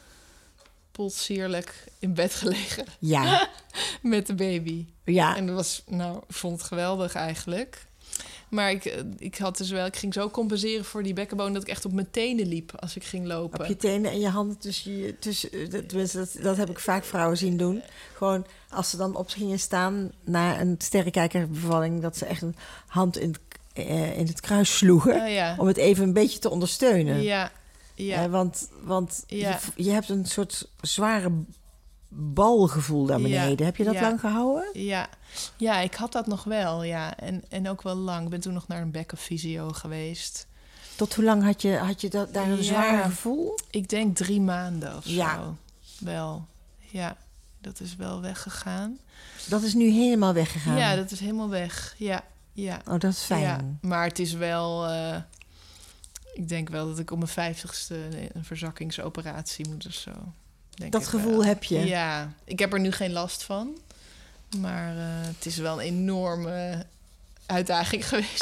potsierlijk in bed gelegen. Ja. Met de baby. Ja. En dat was, nou, ik vond het geweldig eigenlijk. Maar ik, ik had dus wel, ik ging zo compenseren voor die bekkenbodem dat ik echt op mijn tenen liep als ik ging lopen. Op je tenen en je handen tussen je... Tussen, dat, dat, dat heb ik vaak vrouwen zien doen. Gewoon als ze dan op gingen staan na een sterrenkijkerbevalling, dat ze echt een hand in het, uh, in het kruis sloegen. Oh, ja. Om het even een beetje te ondersteunen. Ja, ja. Uh, want want ja. je, je hebt een soort zware balgevoel daar beneden. Ja. Heb je dat ja. lang gehouden? Ja. ja, ik had dat nog wel, ja. En, en ook wel lang. Ik ben toen nog naar een bekkenfysio geweest. Tot hoe lang had je, had je dat, daar een ja. zwaar gevoel? Ik denk drie maanden of ja. zo. Wel, ja. Dat is wel weggegaan. Dat is nu helemaal weggegaan? Ja, dat is helemaal weg. Ja, ja. Oh, dat is fijn. Ja, maar het is wel... Uh, ik denk wel dat ik op mijn vijftigste een verzakkingsoperatie moet of zo. Denk dat gevoel wel. Heb je? Ja, ik heb er nu geen last van. Maar uh, het is wel een enorme uitdaging geweest.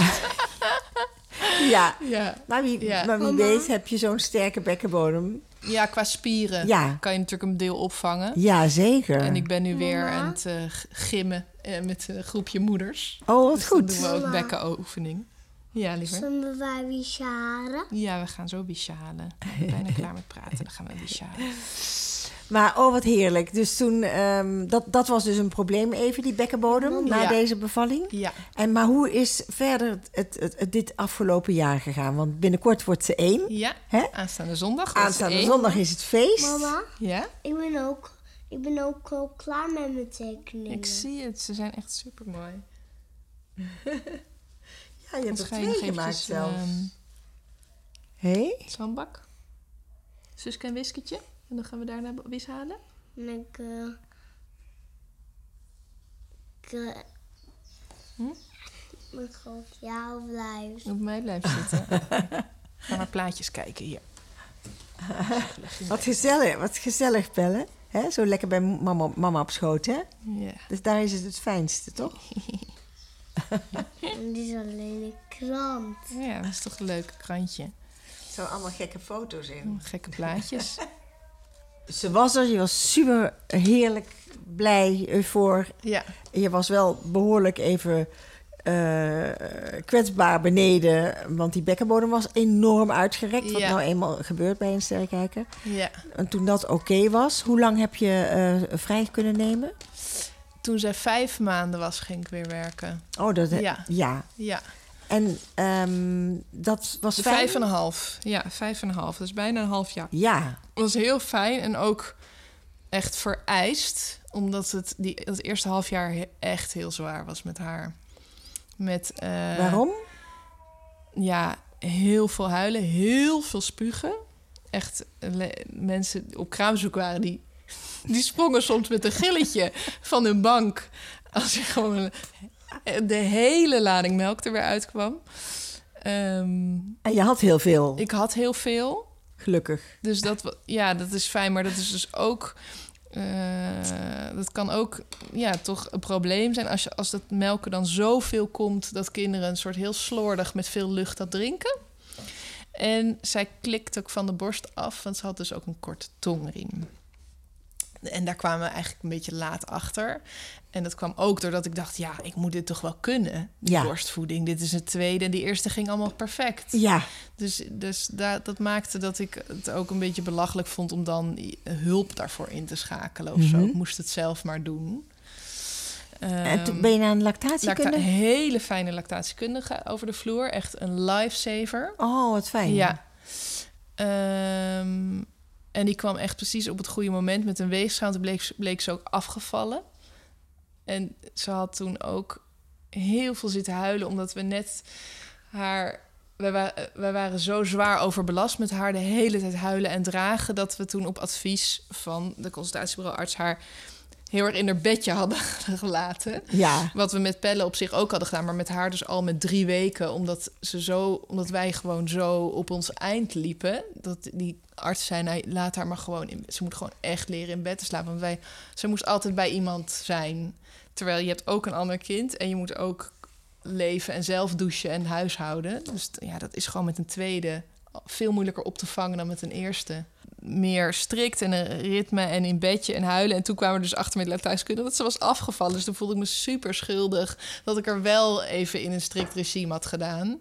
ja. ja, maar wie, ja. maar wie weet heb je zo'n sterke bekkenbodem. Ja, qua spieren ja. kan je natuurlijk een deel opvangen. Ja, zeker. En ik ben nu weer Mama? aan het uh, gimmen uh, met een groepje moeders. Oh, wat dus goed. Dan doen we ook bekkenoefening. Ja, liever. Zullen wij wieshalen? Ja, we gaan zo wieshalen. Ik ben bijna klaar met praten, dan gaan we wieshalen. Maar oh, wat heerlijk. Dus toen, um, dat, dat was dus een probleem even, die bekkenbodem, ja. na deze bevalling. Ja. En, maar hoe is verder het, het, het, het, dit afgelopen jaar gegaan? Want binnenkort wordt ze één. Ja, Hè? aanstaande zondag. Aanstaande zondag is het feest. Mama, ja? ik ben ook, ik ben ook al klaar met mijn tekeningen. Ik zie het, ze zijn echt super mooi. Ja, je hebt er twee gemaakt zelfs. Um, Hé? Hey? Zandbak. Suske en Wisketje. En dan gaan we daarna wis halen. En ik... Uh, ik... Uh, hm? Ik ga op jou blijven. Op mij blijven zitten. Ga maar plaatjes kijken hier. Wat gezellig, wat gezellig, Pelle. Hè? Zo lekker bij mama, mama op schoot, hè? Ja. Dus daar is het het fijnste, toch? En dit is alleen een krant. Ja, dat is toch een leuk krantje. Zo allemaal gekke foto's in. Gekke plaatjes. Ze was er, je was super heerlijk, blij, eufor. Ja. Je was wel behoorlijk even uh, kwetsbaar beneden, want die bekkenbodem was enorm uitgerekt. Wat ja. nou eenmaal gebeurt bij een sterrenkijker. Ja. En toen dat oké okay was, hoe lang heb je uh, vrij kunnen nemen? Toen zij vijf maanden was, ging ik weer werken. Oh, dat... Ja. Ja. ja. En um, dat was fijn? Vijf en een half. Ja, vijf en een half. Dus bijna een half jaar. Ja. Dat was heel fijn en ook echt vereist. Omdat het die, het eerste half jaar echt heel zwaar was met haar. Met, uh, Waarom? Ja, heel veel huilen, heel veel spugen. Echt, le- mensen op kraamzoek waren die... Die sprongen soms met een gilletje van hun bank. Als er gewoon de hele lading melk er weer uitkwam. Um, en je had heel veel? Ik had heel veel. Gelukkig. Dus dat, ja, dat is fijn. Maar dat is dus ook... Uh, dat kan ook ja, toch een probleem zijn... als, je, als dat melken dan zoveel komt... dat kinderen een soort heel slordig met veel lucht dat drinken. En zij klikt ook van de borst af... want ze had dus ook een korte tongriem. En daar kwamen we eigenlijk een beetje laat achter. En dat kwam ook doordat ik dacht... ja, ik moet dit toch wel kunnen, die ja. borstvoeding. Dit is het tweede en die eerste ging allemaal perfect. Ja. Dus, dus dat, dat maakte dat ik het ook een beetje belachelijk vond... om dan hulp daarvoor in te schakelen of mm-hmm. zo. Ik moest het zelf maar doen. Um, en toen ben je naar een lactatiekundige? Lacta- een hele fijne lactatiekundige over de vloer. Echt een lifesaver. Oh, wat fijn. Ja. Um, En die kwam echt precies op het goede moment met een weegschaal. Toen bleek, bleek ze ook afgevallen. En ze had toen ook heel veel zitten huilen... omdat we net haar... Wij, wa- wij waren zo zwaar overbelast met haar de hele tijd huilen en dragen... dat we toen op advies van de consultatiebureauarts haar heel erg in haar bedje hadden gelaten. Ja. Wat we met Pelle op zich ook hadden gedaan, maar met haar dus al met drie weken. Omdat, ze zo, omdat wij gewoon zo op ons eind liepen. Dat die arts zei, nou, laat haar maar gewoon... In, ze moet gewoon echt leren in bed te slapen. Want wij, ze moest altijd bij iemand zijn. Terwijl je hebt ook een ander kind en je moet ook leven en zelf douchen en huishouden. Dus ja, dat is gewoon met een tweede veel moeilijker op te vangen dan met een eerste. Meer strikt en een ritme en in bedje en huilen. En toen kwamen we dus achter met thuiskunde dat ze was afgevallen. Dus toen voelde ik me super schuldig dat ik er wel even in een strikt regime had gedaan.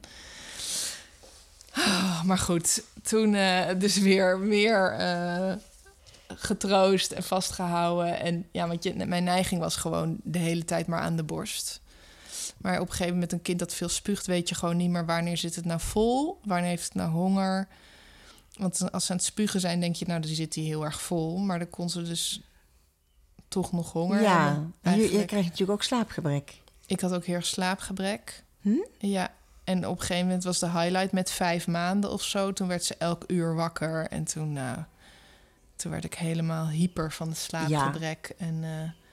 Oh, maar goed, toen uh, dus weer meer uh, getroost en vastgehouden. En ja, want je, mijn neiging was gewoon de hele tijd maar aan de borst. Maar op een gegeven moment met een kind dat veel spuugt, weet je gewoon niet meer wanneer zit het nou vol, wanneer heeft het nou honger. Want als ze aan het spugen zijn, denk je, nou, dan zit hij heel erg vol. Maar dan kon ze dus toch nog honger ja, hebben. Ja, je, je krijgt natuurlijk ook slaapgebrek. Ik had ook heel erg slaapgebrek. Hm? Ja, en op een gegeven moment was de highlight met vijf maanden of zo. Toen werd ze elk uur wakker. En toen, nou, toen werd ik helemaal hyper van het slaapgebrek. Ja. En uh,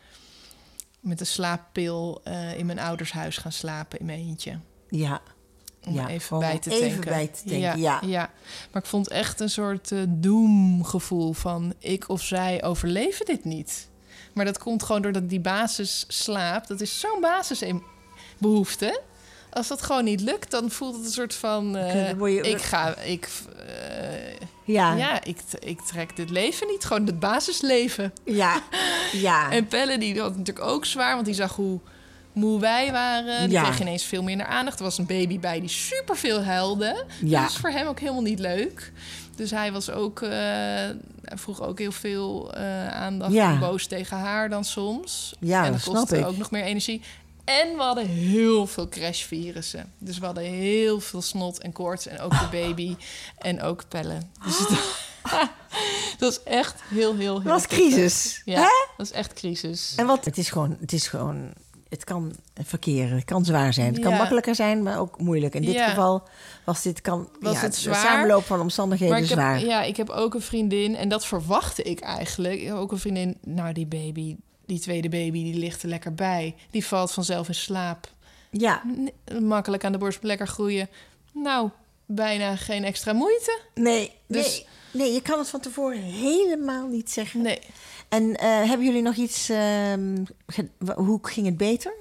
met een slaappil uh, in mijn ouders huis gaan slapen in mijn eentje. Ja. Om ja, even bij te even denken. bij te denken, ja, ja. ja. Maar ik vond echt een soort uh, doemgevoel van ik of zij overleven dit niet. Maar dat komt gewoon doordat die basis slaap. Dat is zo'n basisbehoefte. Als dat gewoon niet lukt, dan voelt het een soort van... Uh, je... Ik ga... Ik, uh, ja, ja ik, ik trek dit leven niet. Gewoon het basisleven. Ja, ja. En Pelle, die had natuurlijk ook zwaar, want die zag hoe moe wij waren. Die ja. kreeg ineens veel meer naar aandacht. Er was een baby bij die superveel huilde. Ja. Dat was voor hem ook helemaal niet leuk. Dus hij was ook, uh, hij vroeg ook heel veel uh, aandacht ja. en boos tegen haar dan soms. Ja, en dat dat kostte snap ik. ook nog meer energie. En we hadden heel veel crashvirussen. Dus we hadden heel veel snot en koorts. En ook de baby. En ook Pelle. Dus het, dat is echt heel, heel, heel... Dat was crisis. Ja, Hè? dat is echt crisis. En wat? Het is gewoon... Het is gewoon... Het kan verkeren, het kan zwaar zijn. Het kan ja. makkelijker zijn, maar ook moeilijk. In dit ja. geval was dit kan, was ja, het zwaar. De samenloop van omstandigheden maar ik zwaar. Heb, ja, ik heb ook een vriendin, en dat verwachtte ik eigenlijk. Ik heb ook een vriendin, nou die baby, die tweede baby, die ligt er lekker bij. Die valt vanzelf in slaap. Ja. N- makkelijk aan de borst, lekker groeien. Nou, bijna geen extra moeite. Nee, dus, nee, nee, je kan het van tevoren helemaal niet zeggen. Nee. En uh, hebben jullie nog iets... Uh, ge- hoe ging het beter?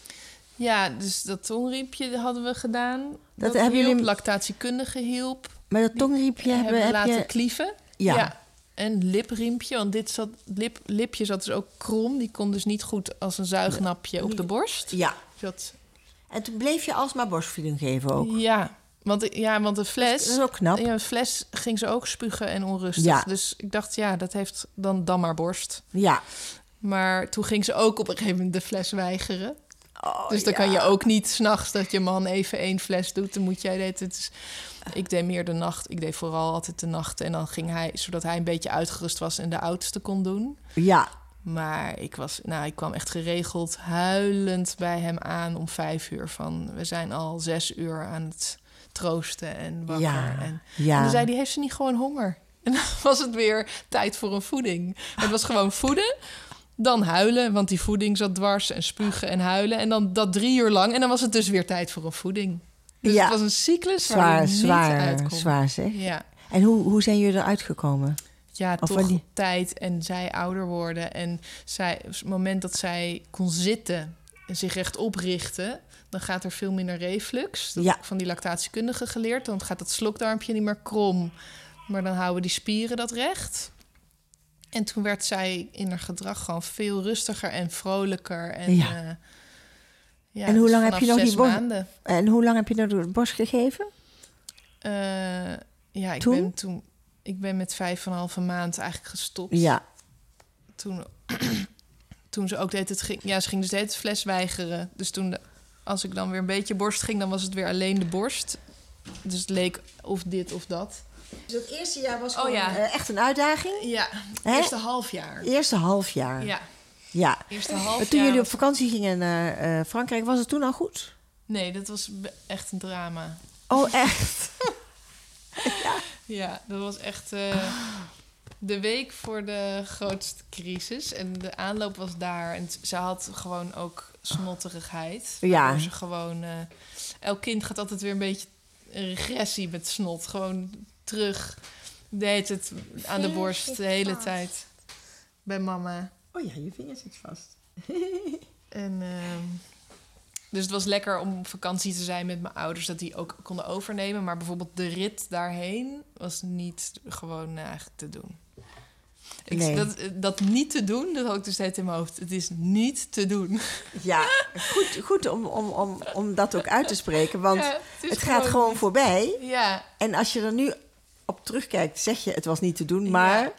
Ja, dus dat tongriepje hadden we gedaan. Dat, dat hebben hielp, jullie... lactatiekundige hielp. Maar dat tongriepje Die hebben, hebben we heb laten je... klieven. Ja. ja. En lipriempje, want dit zat, lip, lipje zat dus ook krom. Die kon dus niet goed als een zuignapje op de borst. Ja. Dat... En toen bleef je alsmaar borstvoeding geven ook? Ja, want, ja, want de fles... Dat is ook knap. Ja, de fles ging ze ook spugen en onrustig. Ja. Dus ik dacht, ja, dat heeft dan, dan maar borst. Ja. Maar toen ging ze ook op een gegeven moment de fles weigeren. Oh, dus dan ja. kan je ook niet 's nachts dat je man even één fles doet. Dan moet jij dit. Het is, ik deed meer de nacht. Ik deed vooral altijd de nacht. En dan ging hij, zodat hij een beetje uitgerust was en de oudste kon doen. Ja. Maar ik was, nou, ik kwam echt geregeld huilend bij hem aan om vijf uur. Van, we zijn al zes uur aan het troosten en wakker. Ja. En, Ja. en dan zei hij, heeft ze niet gewoon honger? En dan was het weer tijd voor een voeding. Het was gewoon voeden. Dan huilen, want die voeding zat dwars en spugen en huilen. En dan dat drie uur lang. En dan was het dus weer tijd voor een voeding. Dus ja. het was een cyclus zwaar, waar je niet zwaar, uitkomt. Zwaar zeg. Ja, En hoe, hoe zijn jullie eruit gekomen? ja Of toch die... tijd en zij ouder worden. En zij, op het moment dat zij kon zitten en zich rechtop richten... dan gaat er veel minder reflux. Dat Ja. heb ik van die lactatiekundige geleerd. Dan gaat het slokdarmpje niet meer krom. Maar dan houden die spieren dat recht... En toen werd zij in haar gedrag gewoon veel rustiger en vrolijker. En, ja. Uh, ja, en hoe dus lang heb je nog die borst? maanden. En hoe lang heb je nou de borst gegeven? Uh, ja, ik toen? ben toen. Ik ben met vijf en een halve maand eigenlijk gestopt. Ja. Toen, toen ze ook deed het ging. Ja, ze ging dus de hele fles weigeren. Dus toen, de, als ik dan weer een beetje borst ging, dan was het weer alleen de borst. Dus het leek of dit of dat. Dus het eerste jaar was gewoon oh, ja. uh, echt een uitdaging? Ja, het eerste half jaar. Eerste half jaar. Ja. Ja. Eerste half maar toen jaar jullie was... op vakantie gingen naar uh, Frankrijk, was het toen al goed? Nee, dat was echt een drama. Oh, echt? ja. ja, dat was echt... Uh... de week voor de grootste crisis. En de aanloop was daar. En t- ze had gewoon ook snotterigheid. Ja. Waardoor ze gewoon... Uh, elk kind gaat altijd weer een beetje regressie met snot. Gewoon terug. Deed het aan de borst de hele vast. tijd. Bij mama. Oh ja, je vinger zit vast. En... Uh, Dus het was lekker om op vakantie te zijn met mijn ouders, dat die ook konden overnemen. Maar bijvoorbeeld de rit daarheen was niet gewoon uh, eigenlijk te doen. Ik, nee. dat, dat niet te doen, dat had ik dus steeds in mijn hoofd. Het is niet te doen. Ja, goed, goed om, om, om, om dat ook uit te spreken. Want ja, het, het gaat gewoon niet. voorbij. Ja. En als je er nu op terugkijkt, zeg je het was niet te doen. Maar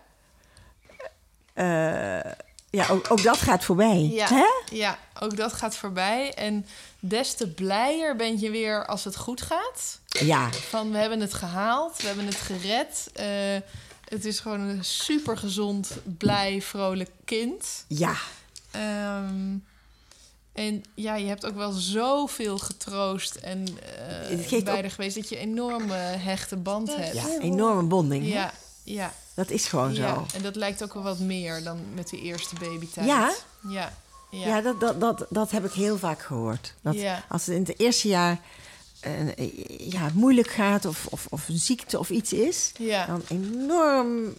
ja, uh, ja ook, ook dat gaat voorbij. Ja. Hè? Ja, ook dat gaat voorbij. En des te blijer ben je weer als het goed gaat. Ja. Van, we hebben het gehaald, we hebben het gered. Uh, het is gewoon een super gezond, blij, vrolijk kind. Ja. Um, en ja, je hebt ook wel zoveel getroost en uh, bij er geweest... dat je een enorme hechte band hebt. Ja, enorme bonding. Ja, hè? ja. Dat is gewoon ja, zo. En dat lijkt ook wel wat meer dan met de eerste babytijd. Ja? Ja. Ja, ja dat, dat, dat, dat heb ik heel vaak gehoord. Dat ja. Als het in het eerste jaar uh, ja, moeilijk gaat of, of, of een ziekte of iets is... Ja. dan enorm...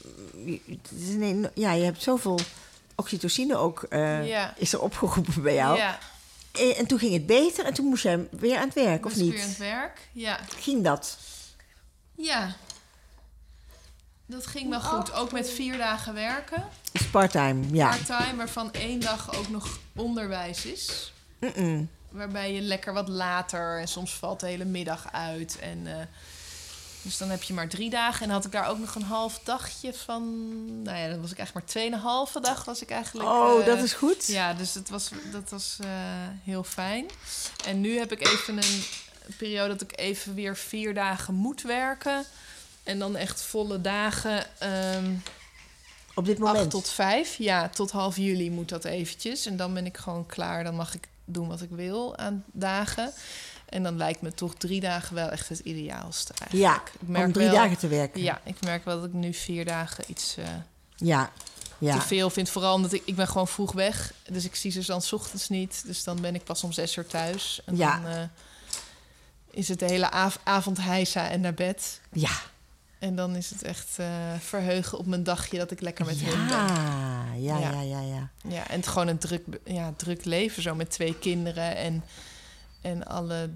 Ja, je hebt zoveel oxytocine ook uh, ja. is er opgeroepen bij jou. Ja. En, en toen ging het beter en toen moest jij weer aan het werk, of niet? weer aan het werk, ja. Ging dat? Ja. Dat ging wel goed. Ook met vier dagen werken. Is part-time, ja. Part-time, waarvan één dag ook nog onderwijs is. Mm-mm. Waarbij je lekker wat later... en soms valt de hele middag uit. En, uh, dus dan heb je maar drie dagen. En dan had ik daar ook nog een half dagje van... Nou ja, dan was ik eigenlijk maar tweeënhalve dag was ik eigenlijk... Oh, uh, dat is goed. Ja, dus het was, dat was uh, heel fijn. En nu heb ik even een periode dat ik even weer vier dagen moet werken... En dan echt volle dagen. Um, Op dit moment? acht tot vijf. Ja, tot half juli moet dat eventjes. En dan ben ik gewoon klaar. Dan mag ik doen wat ik wil aan dagen. En dan lijkt me toch drie dagen wel echt het ideaalste eigenlijk. Ja, ik merk om drie wel, dagen te werken. Ja, ik merk wel dat ik nu vier dagen iets uh, ja, ja. te veel vind. Vooral omdat ik, ik ben gewoon vroeg weg. Dus ik zie ze dan 's ochtends niet. Dus dan ben ik pas om zes uur thuis. En ja. dan uh, is het de hele av- avond heisa en naar bed. Ja. En dan is het echt uh, verheugen op mijn dagje dat ik lekker met ja, hem ben. Ja, ja, ja, ja, ja. Ja, en het gewoon een druk, ja, druk leven zo met twee kinderen en, en alle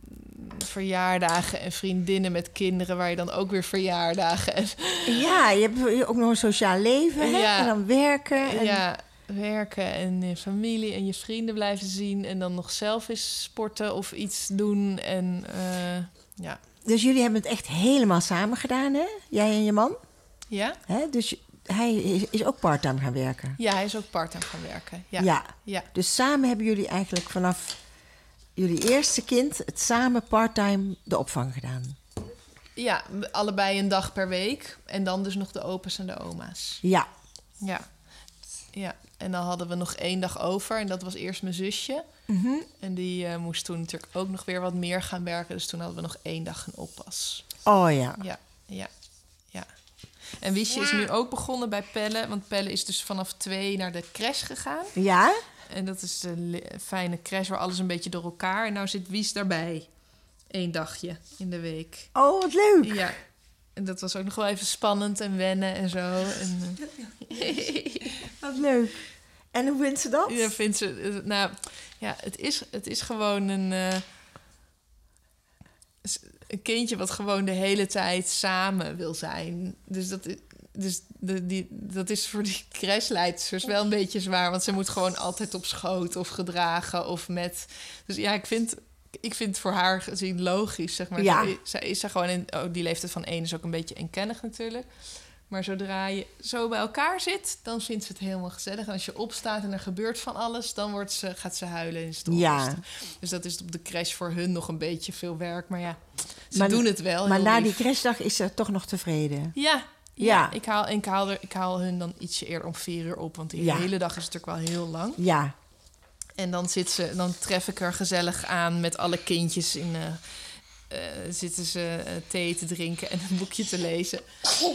verjaardagen en vriendinnen met kinderen waar je dan ook weer verjaardagen en ja, je hebt ook nog een sociaal leven, hè? Ja. En dan werken. En... Ja, werken en je familie en je vrienden blijven zien en dan nog zelf eens sporten of iets doen en uh, ja. Dus jullie hebben het echt helemaal samen gedaan, hè? Jij en je man? Ja. Hè? Dus hij is ook parttime gaan werken? Ja, hij is ook parttime gaan werken. Ja. Ja. ja. Dus samen hebben jullie eigenlijk vanaf jullie eerste kind... het samen parttime de opvang gedaan? Ja, allebei een dag per week. En dan dus nog de opa's en de oma's. Ja. Ja. Ja. En dan hadden we nog één dag over. En dat was eerst mijn zusje. Mm-hmm. En die uh, moest toen natuurlijk ook nog weer wat meer gaan werken. Dus toen hadden we nog één dag een oppas. Oh ja. Ja, ja, ja. En Wiesje ja. is nu ook begonnen bij Pelle. Want Pelle is dus vanaf twee naar de crash gegaan. Ja? En dat is een fijne crash waar alles een beetje door elkaar... En nou zit Wies daarbij. Eén dagje in de week. Oh, wat leuk. Ja. En dat was ook nog wel even spannend en wennen en zo. En, uh... wat leuk. En hoe vindt ze dat? Ja, vindt ze... Nou, ja, het is, het is gewoon een... Uh, een kindje wat gewoon de hele tijd samen wil zijn. Dus dat... Dus de, die, dat is voor die crashleidsters wel een beetje zwaar. Want ze moet gewoon altijd op schoot of gedragen of met... Dus ja, ik vind, ik vind het voor haar gezien logisch, zeg maar. Ja. Zij, zij is er gewoon in... Oh, die leeftijd van één is ook een beetje eenkennig natuurlijk. Maar zodra je zo bij elkaar zit, dan vindt ze het helemaal gezellig. En als je opstaat en er gebeurt van alles... dan wordt ze, gaat ze huilen en is het onrustig. Ja. Dus dat is op de crash voor hun nog een beetje veel werk. Maar ja, ze maar, doen het wel. Maar na lief. die crashdag is ze toch nog tevreden? Ja. Ja, ja. Ik, haal, ik, haal er, ik haal hun dan ietsje eerder om vier uur op. Want die ja. hele dag is natuurlijk wel heel lang. Ja. En dan, zit ze, dan tref ik er gezellig aan met alle kindjes. In, uh, uh, zitten ze uh, thee te drinken en een boekje te lezen.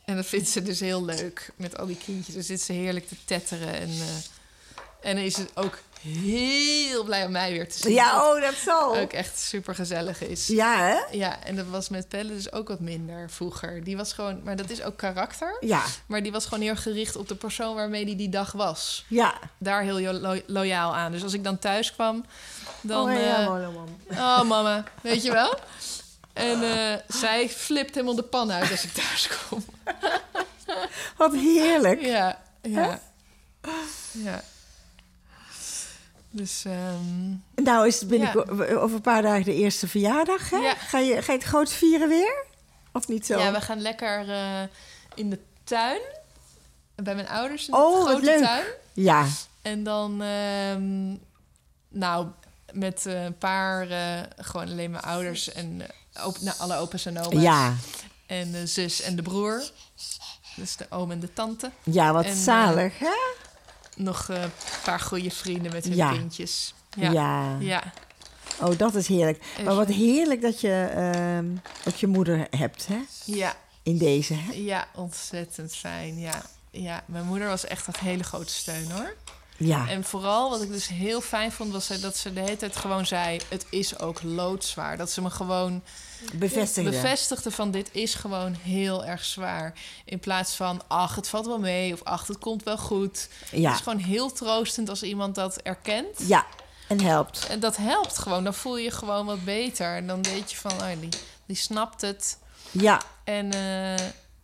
En dat vindt ze dus heel leuk met al die kindjes. Dan zit ze heerlijk te tetteren. En, uh, en dan is het ook heel blij om mij weer te zien. Ja, oh, dat zal. Ook echt super gezellig is. Ja, hè? Ja, en dat was met Pelle dus ook wat minder vroeger. Die was gewoon, maar dat is ook karakter. Ja. Maar die was gewoon heel gericht op de persoon waarmee die die dag was. Ja. Daar heel lo- loyaal aan. Dus als ik dan thuis kwam, dan... Oh, ja, uh, mama, mama. oh, mama, weet je wel? En uh, zij flipt helemaal de pan uit als ik thuis kom. Wat heerlijk. Ja, ja. Ja. Dus... Um, nou is het binnenkort, ja. over een paar dagen de eerste verjaardag, hè? Ja. Ga, je, ga je het groot vieren weer? Of niet zo? Ja, we gaan lekker uh, in de tuin. Bij mijn ouders in oh, de grote leuk. tuin. Ja. En dan... Um, nou, met uh, een paar... Uh, gewoon alleen mijn ouders en... Uh, op, nou, alle opa's en oma's. Ja. En de zus en de broer. Dus de oom en de tante. Ja, wat en, zalig, uh, hè? Nog een uh, paar goede vrienden met hun ja. kindjes. Ja. ja. Ja. Oh, dat is heerlijk. Is maar wat heerlijk dat je, uh, dat je moeder hebt, hè? Ja. In deze, hè? Ja, ontzettend fijn, ja. Ja, mijn moeder was echt een hele grote steun, hoor. Ja. En vooral wat ik dus heel fijn vond, was dat ze de hele tijd gewoon zei... het is ook loodzwaar. Dat ze me gewoon bevestigde. bevestigde van dit is gewoon heel erg zwaar. In plaats van, ach, het valt wel mee of ach, het komt wel goed. Ja. Het is gewoon heel troostend als iemand dat erkent. Ja, en helpt. En dat helpt gewoon. Dan voel je je gewoon wat beter. En dan weet je van, oh, die, die snapt het. Ja. En... Uh,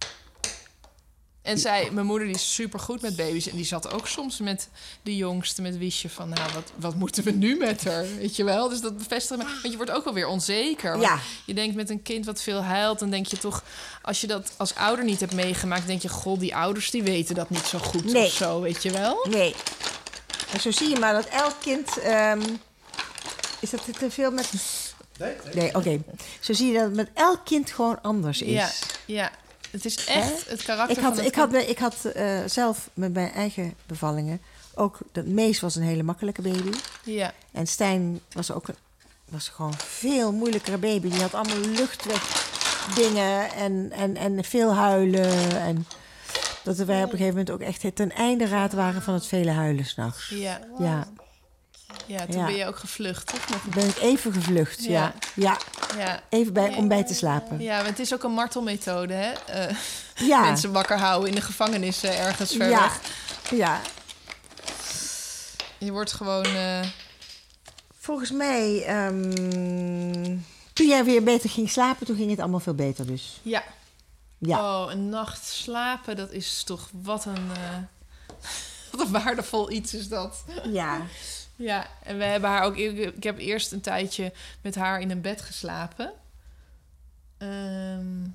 En zij, mijn moeder die is super goed met baby's. En die zat ook soms met de jongste, met Wiesje van... nou, wat, wat moeten we nu met haar? Weet je wel? Dus dat bevestigt me. Want je wordt ook wel weer onzeker. Ja. Je denkt met een kind wat veel huilt... dan denk je toch, als je dat als ouder niet hebt meegemaakt... denk je, god, die ouders die weten dat niet zo goed nee. of zo, weet je wel? Nee. En zo zie je maar dat elk kind... Um, is dat te veel met... Nee, nee. Nee, oké. Okay. Zo zie je dat het met elk kind gewoon anders is. Ja, ja. Het is echt He? het karakter ik had, van het ik had, ik had uh, zelf met mijn eigen bevallingen... ook, dat Mees was een hele makkelijke baby. Ja. En Stijn was ook een, was gewoon een veel moeilijkere baby. Die had allemaal luchtweg dingen en, en, en veel huilen. En dat wij op een gegeven moment ook echt ten einde raad waren... van het vele huilen s'nachts. Ja. Ja. Ja, toen ja. ben je ook gevlucht, toch? Nog ben ik even gevlucht, ja. Ja. ja. ja. Even bij, om bij te slapen. Ja, want het is ook een martelmethode, hè? Uh, ja. Mensen wakker houden in de gevangenis uh, ergens ver ja. weg. Ja. Je wordt gewoon... Uh... Volgens mij, um, toen jij weer beter ging slapen, toen ging het allemaal veel beter dus. Ja. ja. Oh, een nacht slapen, dat is toch... Wat een, uh, wat een waardevol iets is dat. Ja. Ja, en we hebben haar ook... Ik heb eerst een tijdje met haar in een bed geslapen. Um,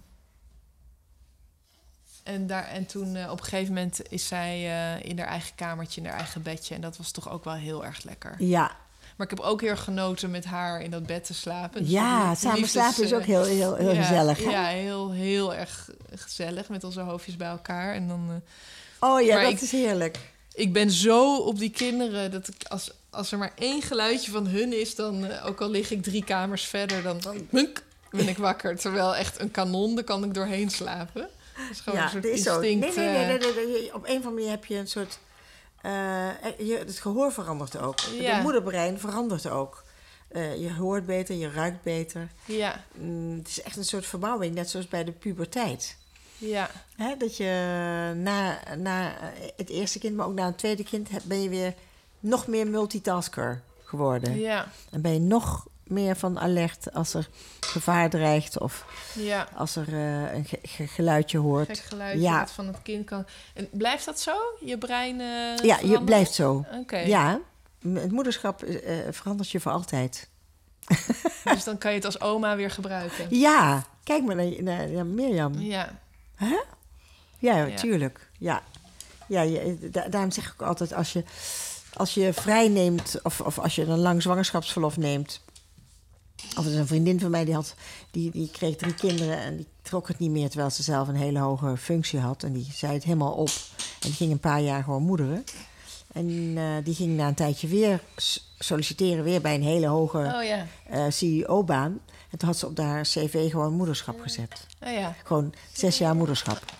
en, daar, en toen uh, op een gegeven moment is zij uh, in haar eigen kamertje, in haar eigen bedje. En dat was toch ook wel heel erg lekker. Ja. Maar ik heb ook heel erg genoten met haar in dat bed te slapen. Dus ja, die, samen liefdes, slapen is ook heel, heel, heel ja, gezellig. Hè? Ja, heel, heel erg gezellig met onze hoofdjes bij elkaar. En dan, uh, oh ja, dat ik, is heerlijk. Ik ben zo op die kinderen dat ik als... Als er maar één geluidje van hun is, dan... Uh, ook al lig ik drie kamers verder, dan, dan hunk, ben ik wakker. Terwijl echt een kanon, daar kan ik doorheen slapen. Dat is gewoon ja, een soort dat is instinct. Zo. Nee, nee, nee, nee, nee, nee. Op een of andere manier heb je een soort... Uh, je, het gehoor verandert ook. Ja. Het moederbrein verandert ook. Uh, je hoort beter, je ruikt beter. Ja. Mm, het is echt een soort verbouwing, net zoals bij de puberteit. Ja. Hè, dat je na, na het eerste kind, maar ook na een tweede kind... ben je weer... nog meer multitasker geworden. Ja. En ben je nog meer van alert als er gevaar dreigt... of ja. als er uh, een ge- ge- geluidje hoort. Gek geluidje ja. dat van het kind kan... En blijft dat zo? Je brein uh, Ja, verandert? je blijft zo. Okay. Ja, het moederschap uh, verandert je voor altijd. Dus dan kan je het als oma weer gebruiken? Ja, kijk maar naar, naar, naar Mirjam. Ja. Huh? Ja, ja, tuurlijk. Ja. Ja, je, da- daarom zeg ik ook altijd... als je Als je vrij neemt, of, of als je een lang zwangerschapsverlof neemt... Of er is een vriendin van mij, die, had, die, die kreeg drie kinderen... en die trok het niet meer, terwijl ze zelf een hele hoge functie had. En die zei het helemaal op. En die ging een paar jaar gewoon moederen. En uh, die ging na een tijdje weer solliciteren... weer bij een hele hoge oh, ja. uh, C E O-baan. En toen had ze op haar cv gewoon moederschap gezet. Oh, ja. Gewoon zes jaar moederschap.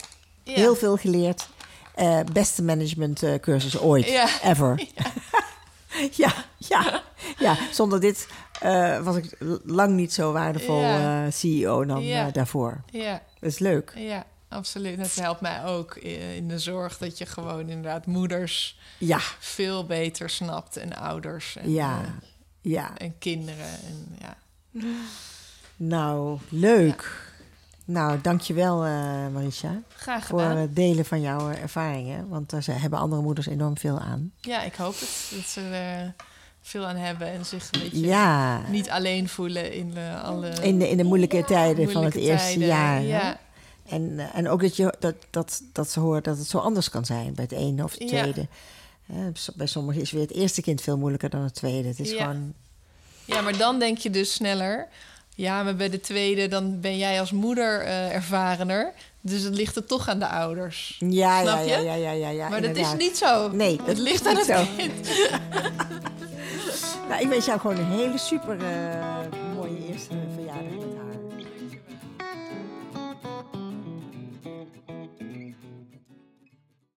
Ja. Heel veel geleerd. Uh, beste management uh, cursus ooit. Ja. Ever. Ja. ja, ja, ja. Zonder dit uh, was ik lang niet zo waardevol ja. uh, C E O dan ja. uh, daarvoor. Ja. Dat is leuk. Ja, absoluut. Het helpt mij ook in de zorg dat je gewoon inderdaad moeders ja. veel beter snapt en ouders en, ja. Uh, ja. en kinderen. En, ja. Nou, leuk. Ja. Nou, dankjewel uh, Marisha. Graag gedaan. Voor het delen van jouw ervaringen. Want daar hebben andere moeders enorm veel aan. Ja, ik hoop het. Dat ze er veel aan hebben en zich een beetje ja. niet alleen voelen in de, alle... In de, in de moeilijke ja. tijden moeilijke van het tijden. eerste jaar. Ja. En, en ook dat, je, dat, dat, dat ze horen dat het zo anders kan zijn bij het ene of het tweede. Ja. Bij sommigen is weer het eerste kind veel moeilijker dan het tweede. Het is ja. gewoon... Ja, maar dan denk je dus sneller... Ja, maar bij de tweede, dan ben jij als moeder uh, ervarener. Dus het ligt er toch aan de ouders. Ja, Snap ja, je? ja, ja, ja, ja, ja. Maar inderdaad. dat is niet zo. Nee, dat het ligt aan het zo. kind. Nou, ik wens jou gewoon een hele super uh, mooie eerste